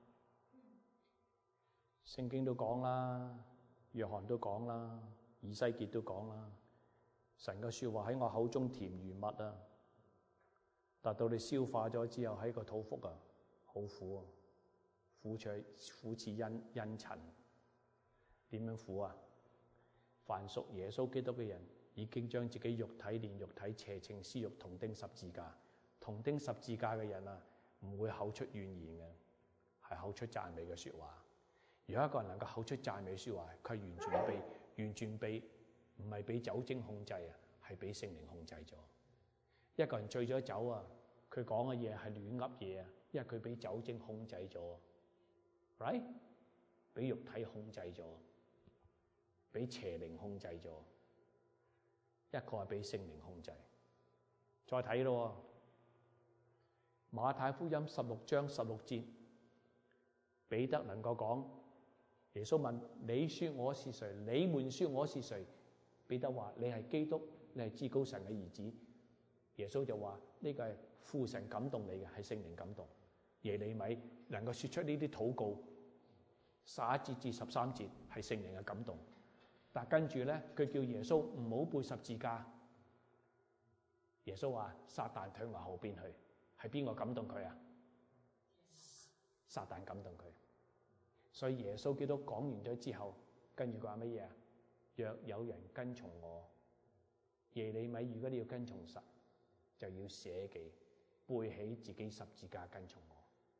聖經都講啦，約翰都講啦，以西結都講啦，神嘅說話喺我口中甜如蜜啊，但到你消化咗之後喺個肚腹啊，好苦啊，苦似苦似茵茵蔯。點樣苦啊？凡屬耶穌基督嘅人，已經將自己肉體連肉體邪情私欲同釘十字架。同釘十字架嘅人啊，唔會口出怨言嘅，係口出讚美嘅說話。如果一個人能夠口出讚美說話，佢完全被完全被唔係俾酒精控制啊，係俾聖靈控制咗。一個人醉咗酒啊，佢講嘅嘢係亂噏嘢啊，因為佢俾酒精控制咗 ，right？ 俾肉體控制咗，俾邪靈控制咗。一個係俾聖靈控制。再睇咯，馬太福音十六章十六節，彼得能夠講。耶穌問：你說我是誰？你們說我是誰？彼得話：你係基督，你係至高神嘅兒子。耶穌就話：呢個係父神感動你嘅，係聖靈感動。耶利米能夠說出呢啲禱告，十一節至十三節係聖靈嘅感動。但跟住咧，佢叫耶穌唔好背十字架。耶穌話：撒旦退我後邊去。係邊個感動佢啊？撒旦感動佢。所以耶穌基督講完咗之後，跟住佢話乜嘢啊？若有人跟從我，耶利米，如果你要跟從神，就要捨己，背起自己十字架跟從我。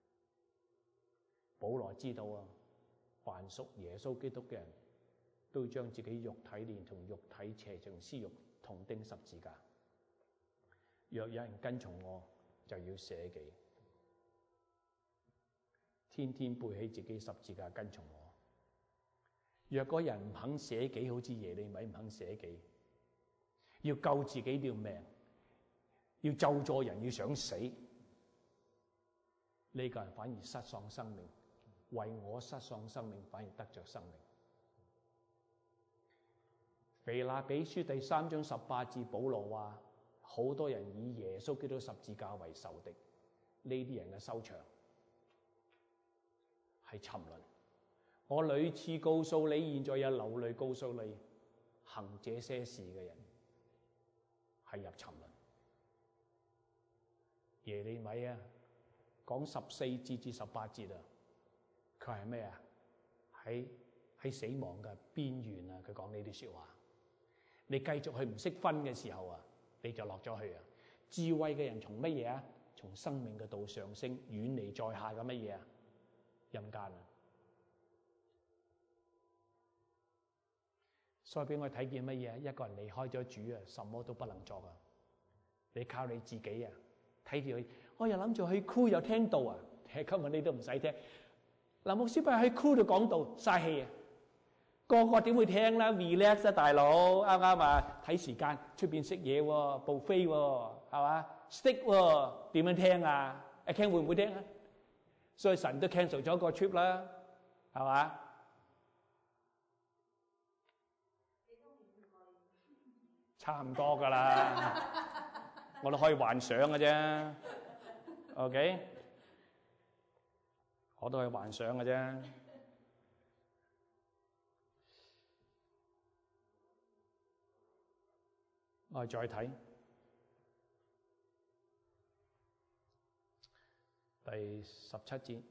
保羅知道啊，凡屬耶穌基督嘅人都將自己肉體連同肉體邪情私欲同釘十字架。若有人跟從我，就要捨己。天天背起自己十字架跟從我。若個人唔肯捨己，好似耶利米唔肯捨己，要救自己條命，要咒詛人，要想死，呢、這個人反而失喪生命，為我失喪生命，反而得着生命。腓立比書第三章十八節，保羅話：好多人以耶穌基督十字架為仇敵，呢啲人嘅收場係沉淪。我屢次告訴你，現在有流淚告訴你，行這些事嘅人係入沉淪。耶利米啊，講十四節至十八節啊，佢係咩啊？喺喺死亡嘅邊緣啊！佢講呢啲說話，你繼續去唔識分嘅時候啊，你就落咗去啊！智慧嘅人從乜嘢啊？從生命嘅道上升，遠離在下嘅乜嘢啊？陰間啊！所以俾我睇見乜嘢？一個人離開咗主啊，什麼都不能作啊！你靠你自己啊！睇住佢，我又諗住去 crew 又聽道啊！今日你都唔使聽。嗱，牧師不係去 crew 度講道，嘥氣啊！個個點會聽啦 ？relax 啊，大佬，啱唔啱啊？睇時間，出邊食嘢喎，buffet喎，係嘛 ？steak 喎，點樣聽啊？阿 Ken 會唔會聽啊？所以神都 cancel 咗個 trip 啦，係嘛？ 差唔多噶啦，我都可以幻想嘅啫。OK， 我都係幻想嘅啫。我哋再睇第十七節、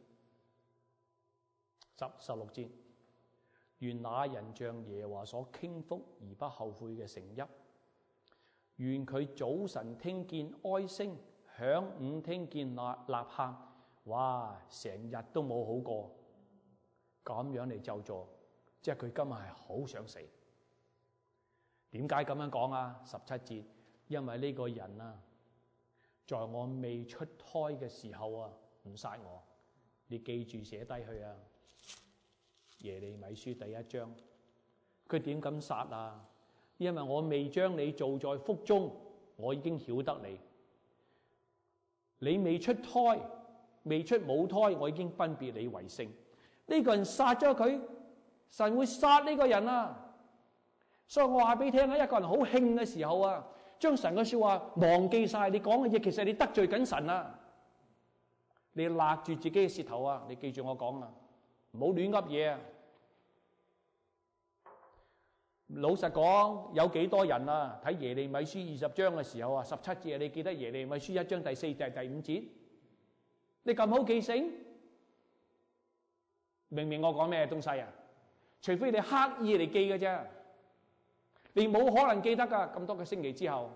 十十六節，願那人像耶和華所傾覆而不後悔嘅城邑，願佢早晨聽見哀聲，晌午聽見吶吶喊，哇！成日都冇好過，咁樣嚟咒詛，即係佢今日係好想死。點解咁樣講啊？十七節，因為呢個人啊，在我未出胎嘅時候啊，唔殺我。你記住寫低佢啊。耶利米書第一章，佢點敢殺啊？因為我未將你做在腹中，我已經曉得你。你未出胎，未出母胎，我已經分別你為聖。呢個人殺咗佢，神會殺呢個人啊！所以我話俾你聽啊，一個人好興嘅時候啊，將神嘅說話忘記晒，你講嘅嘢其實你得罪緊神啊！你勒住自己嘅舌頭啊！你記住我講啊，唔好亂噏嘢啊！老實講，有幾多人啊睇耶利米書二十章嘅時候啊，十七節，你記得耶利米書一章第四節、第五節？你咁好記性？明唔明我講咩東西啊？除非你刻意嚟記嘅啫。你冇可能記得噶，咁多個星期之後，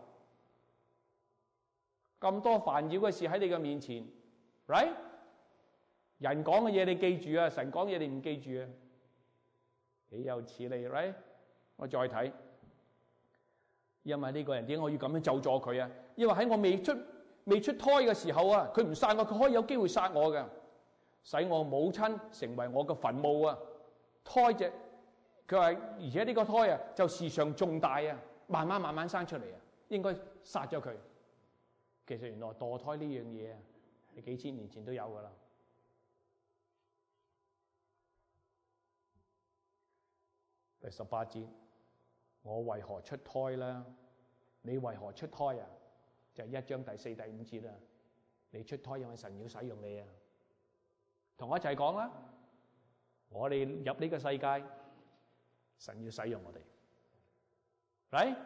咁多煩擾嘅事喺你嘅面前 ，right？ 人講嘅嘢你記住啊，神講嘢你唔記住啊，豈有此理 ，right？ 我再睇，因為呢個人點解我要咁樣咒詛佢啊？因為喺我未出未出胎嘅時候啊，佢唔殺我，佢可以有機會殺我嘅，使我母親成為我嘅墳墓啊，胎隻。佢話，而且呢個胎啊，就時常重大啊，慢慢慢慢生出嚟啊，應該殺咗佢。其實原來墮胎呢樣嘢啊，係幾千年前都有噶啦。第十八節，我為何出胎啦？你為何出胎啊？就係一章第四、第五節啦。你出胎因為神要使用你啊，同我一齊講啦。我哋入呢個世界。神要使用我哋，嚟，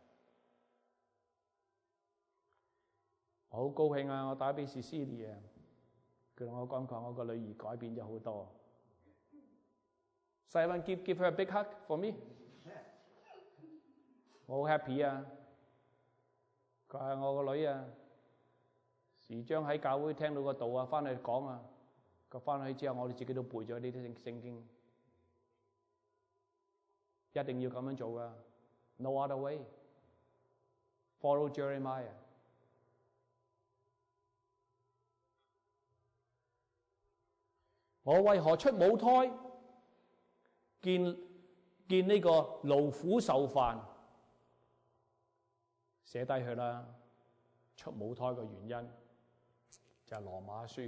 我好高興啊！我打俾 Cecilia 啊，佢同我講講，我個女兒改變咗好多。Simon give give her a big hug for me， 我好 happy 啊！佢係我個女啊，時將喺教會聽到個道啊，翻去講啊，佢翻去之後，我哋自己都背咗呢啲聖經。一定要咁樣做噶 ，no other way。Follow Jeremiah。我為何出母胎？見見呢個勞苦受煩，寫低佢啦。出母胎嘅原因就係羅馬書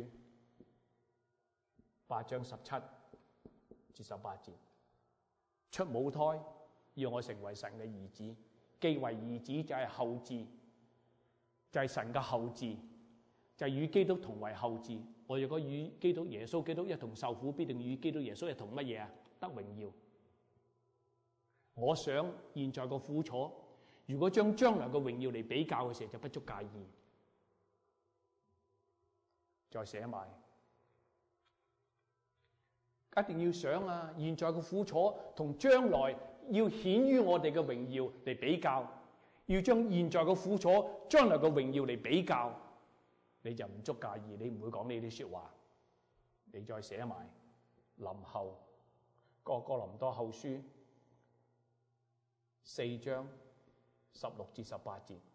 八章十七至十八節。出母胎要我成為神嘅兒子，既為兒子就係後嗣，就係神嘅後嗣，就係與基督同為後嗣。我如果與基督耶穌基督一同受苦，必定與基督耶穌一同乜嘢啊？得榮耀。我想現在個苦楚，如果將將來嘅榮耀嚟比較嘅時候，就不足介意。再寫埋。一定要想啊！現在嘅苦楚同將來要顯於我哋嘅榮耀嚟比較，要將現在嘅苦楚、將來嘅榮耀嚟比較，你就唔足介意，你唔會講呢啲說話。你再寫埋林後個哥林多後書四章十六至十八節，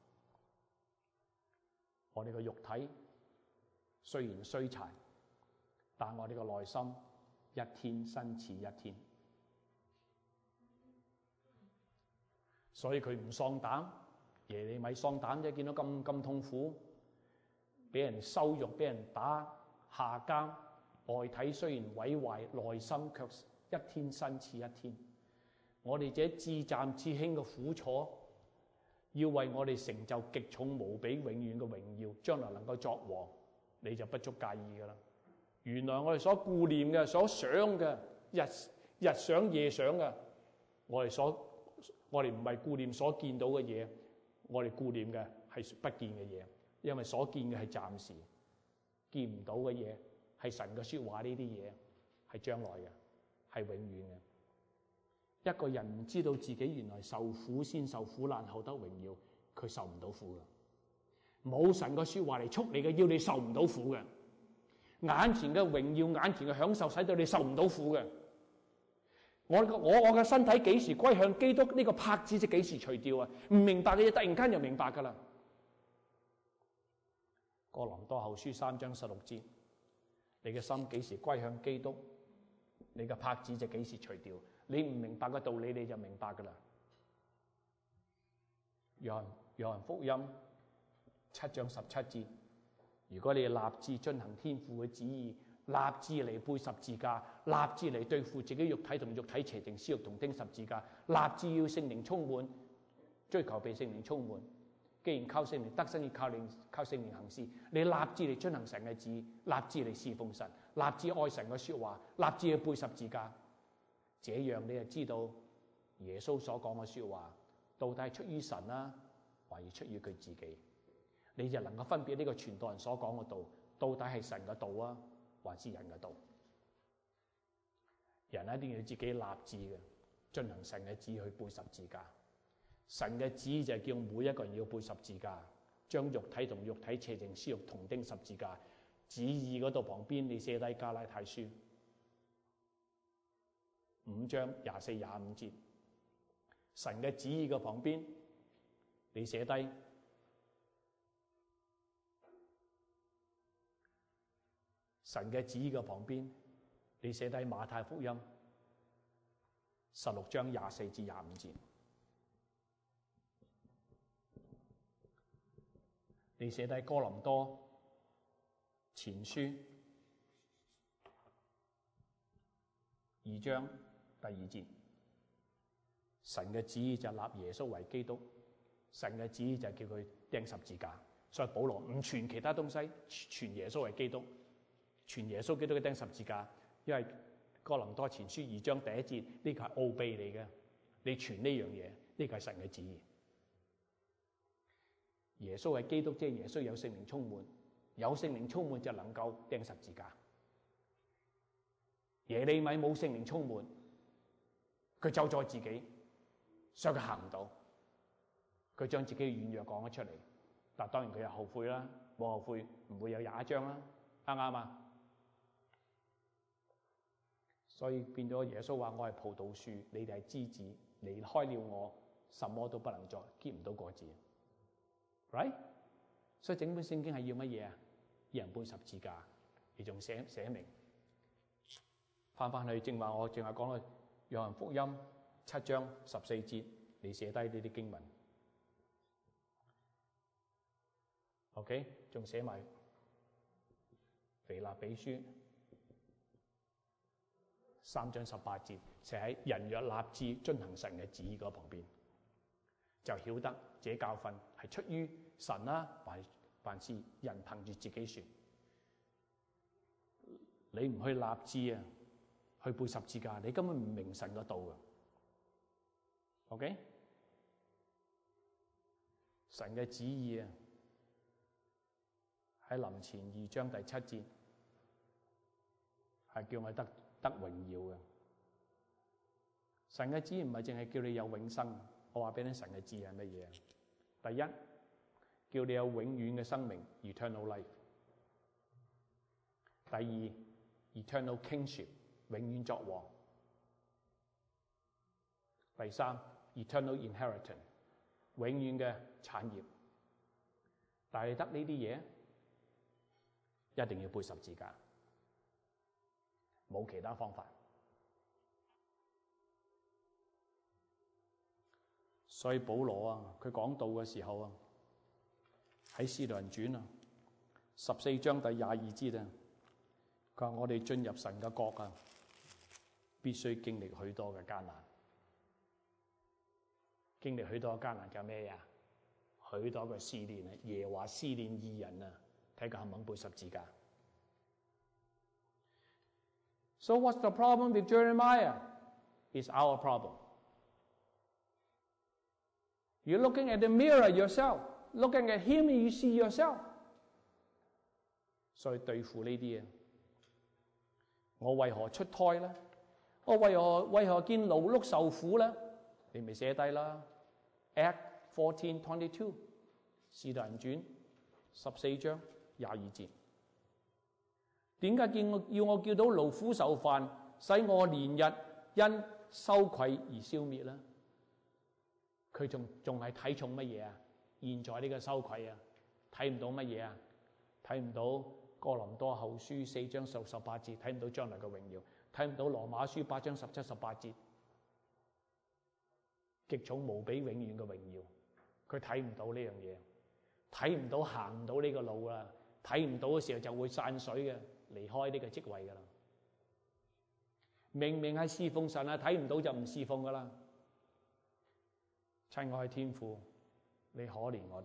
我哋嘅肉體雖然衰殘，但我哋嘅內心。一天新似一天，所以佢唔喪膽。耶利米喪膽啫，見到咁咁痛苦，俾人羞辱，俾人打下監，外體雖然毀壞，內心卻一天新似一天。我哋這至暫至輕嘅苦楚， 要為我哋成就極重無比永遠嘅榮耀，將來能夠作王，你就不足介意噶啦。原來我哋所顧念嘅、所想嘅、日日想夜想嘅，我哋所我哋唔係顧念所見到嘅嘢，我哋顧念嘅係不見嘅嘢，因為所見嘅係暫時，見唔到嘅嘢係神嘅說話，呢啲嘢係將來嘅，係永遠嘅。一個人唔知道自己原來受苦先受苦難後得榮耀，佢受唔到苦嘅。冇神嘅說話嚟束你嘅腰，你受唔到苦嘅。眼前嘅榮耀、眼前嘅享受，使到你受唔到苦嘅。我我我嘅身體幾時歸向基督？呢個拍子就幾時除掉啊？唔明白嘅嘢突然間就明白噶啦。哥林多後書三章十六節，你嘅心幾時歸向基督？你嘅拍子就幾時除掉。你唔明白嘅道理，你就明白噶啦。約翰約翰福音七章十七節，如果你立志遵行天父嘅旨意，立志嚟背十字架，立志嚟對付自己肉體同肉體邪情私欲同釘十字架，立志要聖靈充滿，追求被聖靈充滿。既然靠聖靈得生，要靠靈靠聖靈行事。你立志嚟遵行神嘅旨意，立志嚟侍奉神，立志愛神嘅說話，立志去背十字架。這樣你就知道耶穌所講嘅說話到底係出於神啦，還是出於佢自己？你就能夠分別呢個傳道人所講嘅道到底係神嘅道啊，還是人嘅道？人一定要自己立志嘅，進行神嘅旨意去背十字架。神嘅旨意就係叫每一個人要背十字架，將肉體同肉體邪情私欲同釘十字架。旨意嗰度旁邊你寫低加拉太書五章廿四廿五節，神嘅旨意嘅旁邊你寫低神嘅旨意嘅旁邊你寫低馬太福音十六章廿四至廿五節，你寫低哥林多前書二章第二節，神嘅旨意就立耶穌為基督，神嘅旨意就叫佢釘十字架。所以保羅唔傳其他東西，傳耶穌為基督，傳耶穌基督嘅釘十字架。因為哥林多前書二章第一節，呢個係奧秘嚟嘅，你傳呢樣嘢，呢個係神嘅旨意。耶穌係基督，即係耶穌有聖靈充滿，有聖靈充滿就能夠釘十字架。耶利米冇聖靈充滿，佢咒咗自己，所以佢行唔到。佢將自己嘅軟弱講咗出嚟，但當然佢又後悔啦，冇後悔唔會有廿一章啦，啱唔啱啊？所以變咗耶穌話：我係葡萄樹，你哋係枝子，離開了我，什麼都不能做，結唔到果子。Right？ 所以整本聖經係要乜嘢啊？要人背十字架，你仲寫寫明。翻翻去正話，我正話講到約翰福音七章十四節，你寫低呢啲經文。OK， 仲寫埋腓立比書三章十八節，寫喺人若立志遵行神嘅旨意嗰旁邊，就曉得這教訓係出於神啦，還還是人憑住自己說。你唔去立志啊，去背十字架，你根本唔明神嘅道嘅。OK， 神嘅旨意啊，喺林前二章第七節係叫我得得榮耀嘅。神嘅旨意唔係淨係叫你有永生，我話俾你，神嘅旨意係乜嘢？第一，叫你有永遠嘅生命 （eternal life）。第二， eternal kingship， 永遠作王。第三， eternal inheritance， 永遠嘅產業。但係得呢啲嘢，一定要背十字架，冇其他方法。所以保羅啊，佢講道嘅時候啊，喺《使徒行傳》啊十四章第廿二節啊，佢話我哋進入神嘅國啊，必須經歷許多嘅艱難。經歷許多嘅艱難叫咩呀？ 許多嘅試煉啊，耶和華試煉義人啊，睇佢肯唔肯背十字架。So what's the problem with Jeremiah? It's our problem. You're looking at the mirror yourself, looking at him and you see yourself. 所以對付呢啲嘢，我為何出胎咧？我為何為何見勞碌受苦咧？你咪寫低啦。Act fourteen twenty two， 使徒行傳十四章廿二節。點解叫我要我叫到勞苦受煩，使我連日因羞愧而消滅咧？佢仲仲係睇重乜嘢啊？現在呢個羞愧啊，睇唔到乜嘢啊？睇唔到哥林多後書四章十十八節，睇唔到將來嘅榮耀，睇唔到羅馬書八章十七十八節，極重無比永遠嘅榮耀，佢睇唔到呢樣嘢，睇唔到行唔到呢個路啦，睇唔到嘅時候就會散水嘅，離開呢個職位噶啦。明明係侍奉神啊，睇唔到就唔侍奉噶啦。親愛嘅天父，你可憐我哋，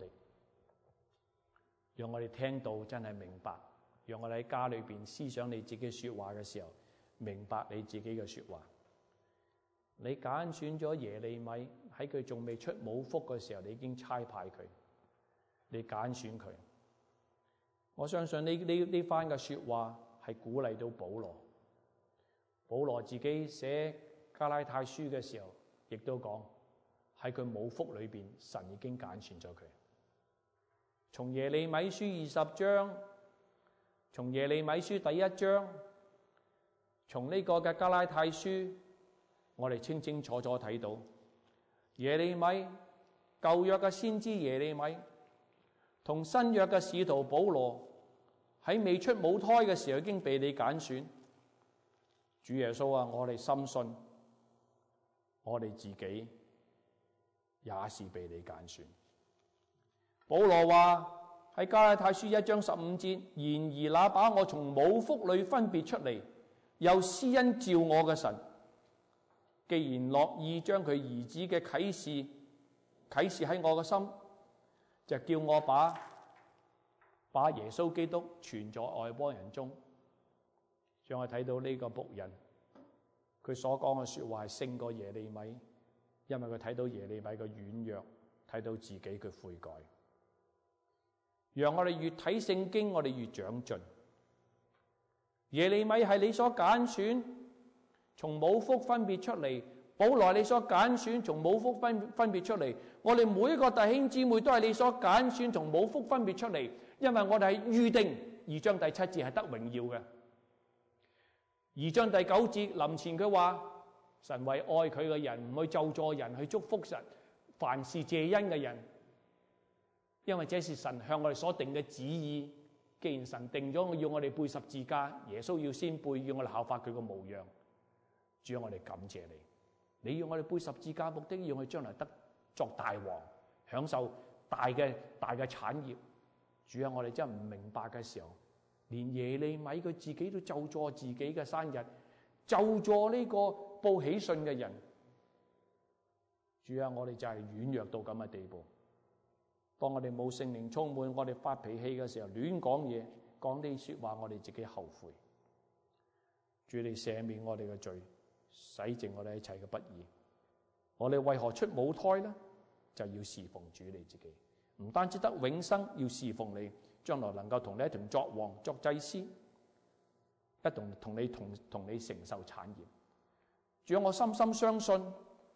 讓我哋聽到真係明白，讓我哋喺家裏邊思想你自己說話嘅時候，明白你自己嘅說話。你揀選咗耶利米，喺佢仲未出母腹嘅時候，你已經差派佢，你揀選佢。我相信呢呢呢番嘅說話係鼓勵到保羅。保羅自己寫加拉太書嘅時候，亦都講喺佢母腹裏邊，神已經揀選咗佢。從耶利米書二十章，從耶利米書第一章，從呢個嘅加拉太書，我哋清清楚楚睇到耶利米舊約嘅先知耶利米同新約嘅使徒保羅喺未出母胎嘅時候已經被你揀選。主耶穌啊，我哋深信我哋自己也是被你揀選。保羅話喺加拉太書一章十五節，然而那把我從母腹裏分別出嚟，又施恩召我嘅神，既然樂意將佢兒子嘅啟示啟示喺我嘅心，就叫我把把耶穌基督傳在外邦人中。讓我睇到呢個僕人，佢所講嘅說話係勝過耶利米，因為佢睇到耶利米嘅軟弱，睇到自己嘅悔改。讓我哋越睇聖經，我哋越長進。耶利米係你所揀選，從母腹分別出嚟；保羅你所揀選，從母腹分分別出嚟。我哋每一個弟兄姊妹都係你所揀選，從母腹分別出嚟，因為我哋係預定。二章第七節係得榮耀嘅。二章第九節臨前佢話，神為愛佢嘅人，唔去咒詛人，去祝福神，凡事謝恩嘅人，因為這是神向我哋所定嘅旨意。既然神定咗要我哋背十字架，耶穌要先背，要我哋效法佢個模樣。主啊，我哋感謝你，你要我哋背十字架，目的要我哋將來得作大王，享受大嘅大嘅產業。主啊，我哋真係唔明白嘅時候，連耶利米佢自己都咒詛自己嘅生日，咒詛呢個報喜訊嘅人。主啊，我哋就係軟弱到咁嘅地步。當我哋冇聖靈充滿，我哋發脾氣嘅時候，亂講嘢，講啲說話，我哋自己後悔。主，你赦免我哋嘅罪，洗淨我哋一切嘅不義。我哋為何出母胎呢？就要侍奉主你自己，唔單止得永生，要侍奉你，將來能夠同你一同作王、作祭司，一同同你同同你承受產業。主，我深深相信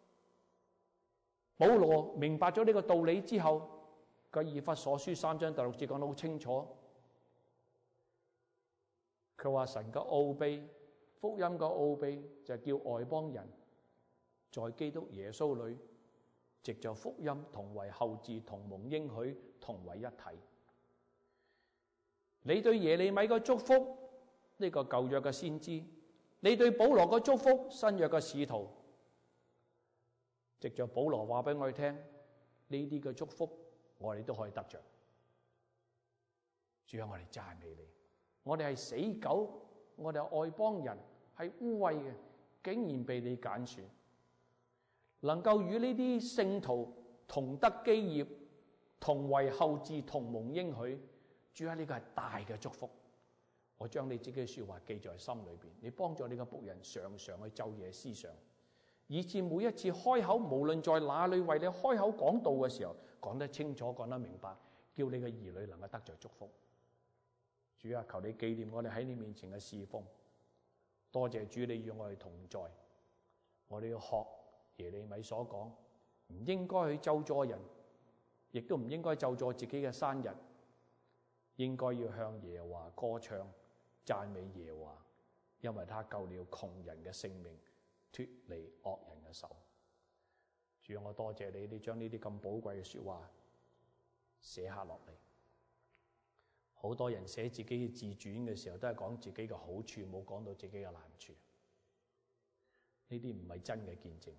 保羅明白咗呢個道理之後，佢以弗所書三章第六節講得好清楚。佢話神嘅奧秘，福音嘅奧秘就係叫外邦人在基督耶穌裏，藉着福音同為後嗣，同蒙應許，同為一體。你對耶利米嘅祝福，呢個舊約嘅先知；你對保羅嘅祝福，新約嘅使徒。藉着保羅話俾我哋聽，呢啲嘅祝福我哋都可以得着。主啊，我哋讚美你，我哋係死狗，我哋係外邦人，係污穢嘅，竟然被你揀選，能夠與呢啲聖徒同得基業， 同為後嗣，同蒙應許。主啊，呢個係大嘅祝福。我將你自己嘅說話記在心裏邊，你幫助你嘅僕人常常去晝夜思想，以致每一次開口，無論在哪裏為你開口講道嘅時候，講得清楚，講得明白，叫你嘅兒女能夠得着祝福。主啊，求你紀念我哋喺你面前嘅侍奉。多謝主，你與我哋同在。我哋要學耶利米所講，唔應該去咒詛人，亦都唔應該咒詛自己嘅生日，應該要向耶和華歌唱，讚美耶和華，因為他救了窮人嘅性命，脫離惡人嘅手。主啊，我多謝你，你將呢啲咁寶貴嘅說話寫下落嚟。好多人寫自己嘅自傳嘅時候，都係講自己嘅好處，冇講到自己嘅難處。呢啲唔係真嘅見證。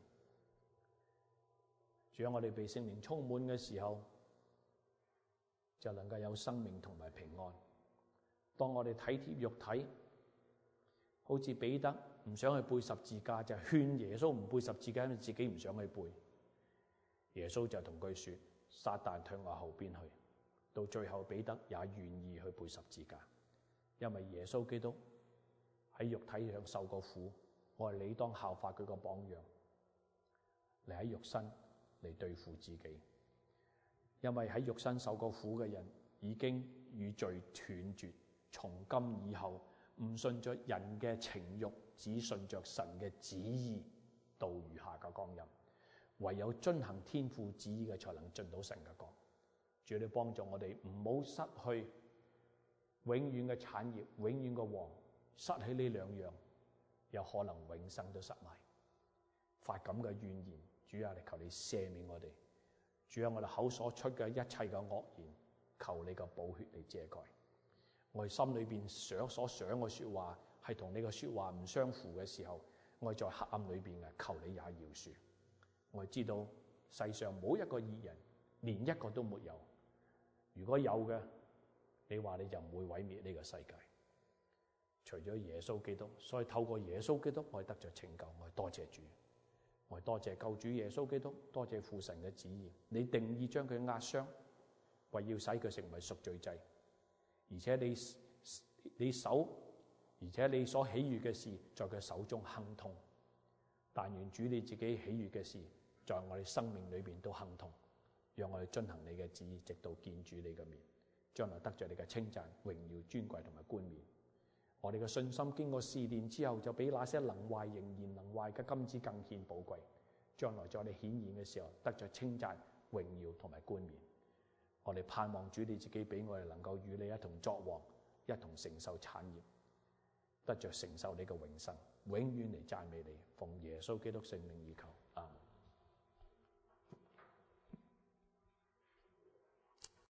主啊，我哋被聖靈充滿嘅時候，就能夠有生命同埋平安。當我哋體貼肉體，好似彼得唔想去背十字架，就勸耶穌唔背十字架，因為自己唔想去背。耶穌就同佢說：撒旦退我後邊去。到最後，彼得也願意去背十字架，因為耶穌基督喺肉體上受過苦，我哋理當效法佢個榜樣，嚟喺肉身嚟對付自己。因為喺肉身受過苦嘅人，已經與罪斷絕，從今以後唔順着人嘅情慾，只順着神嘅旨意度餘下嘅光陰。唯有遵行天父旨意嘅，才能進到神嘅國。主，你幫助我哋唔好失去永遠嘅產業，永遠嘅王。失去呢兩樣，有可能永生都失埋。發咁嘅怨言，主啊，你求你赦免我哋。主啊，我哋口所出嘅一切嘅惡言，求你嘅寶血嚟遮蓋。我哋心裏邊想所想嘅說話，係同你嘅說話唔相符嘅時候，我哋在黑暗裏邊嘅，求你也饒恕。我哋知道世上冇一個義人，連一個都沒有。如果有嘅，你話你就唔會毀滅呢個世界，除咗耶穌基督。所以透過耶穌基督，我哋得着拯救。我哋多謝主，我哋多謝救主耶穌基督，多謝父神嘅旨意。你定意將佢壓傷，為要使佢成為贖罪祭，而且你你手，而且你所喜悅嘅事，在佢手中亨通。但願主你自己喜悅嘅事，在我哋生命裏邊都亨通。讓我哋遵行你嘅旨意，直到見主你嘅面，將來得着你嘅稱讚、榮耀、尊貴同埋冠冕。我哋嘅信心經過試煉之後，就比那些能壞仍然能壞嘅金子更顯寶貴。將來在你顯現嘅時候，得着稱讚、榮耀同埋冠冕。我哋盼望主你自己俾我哋能夠與你一同作王，一同承受產業，得着承受你嘅永生，永遠嚟讚美你。奉耶穌基督聖名而求。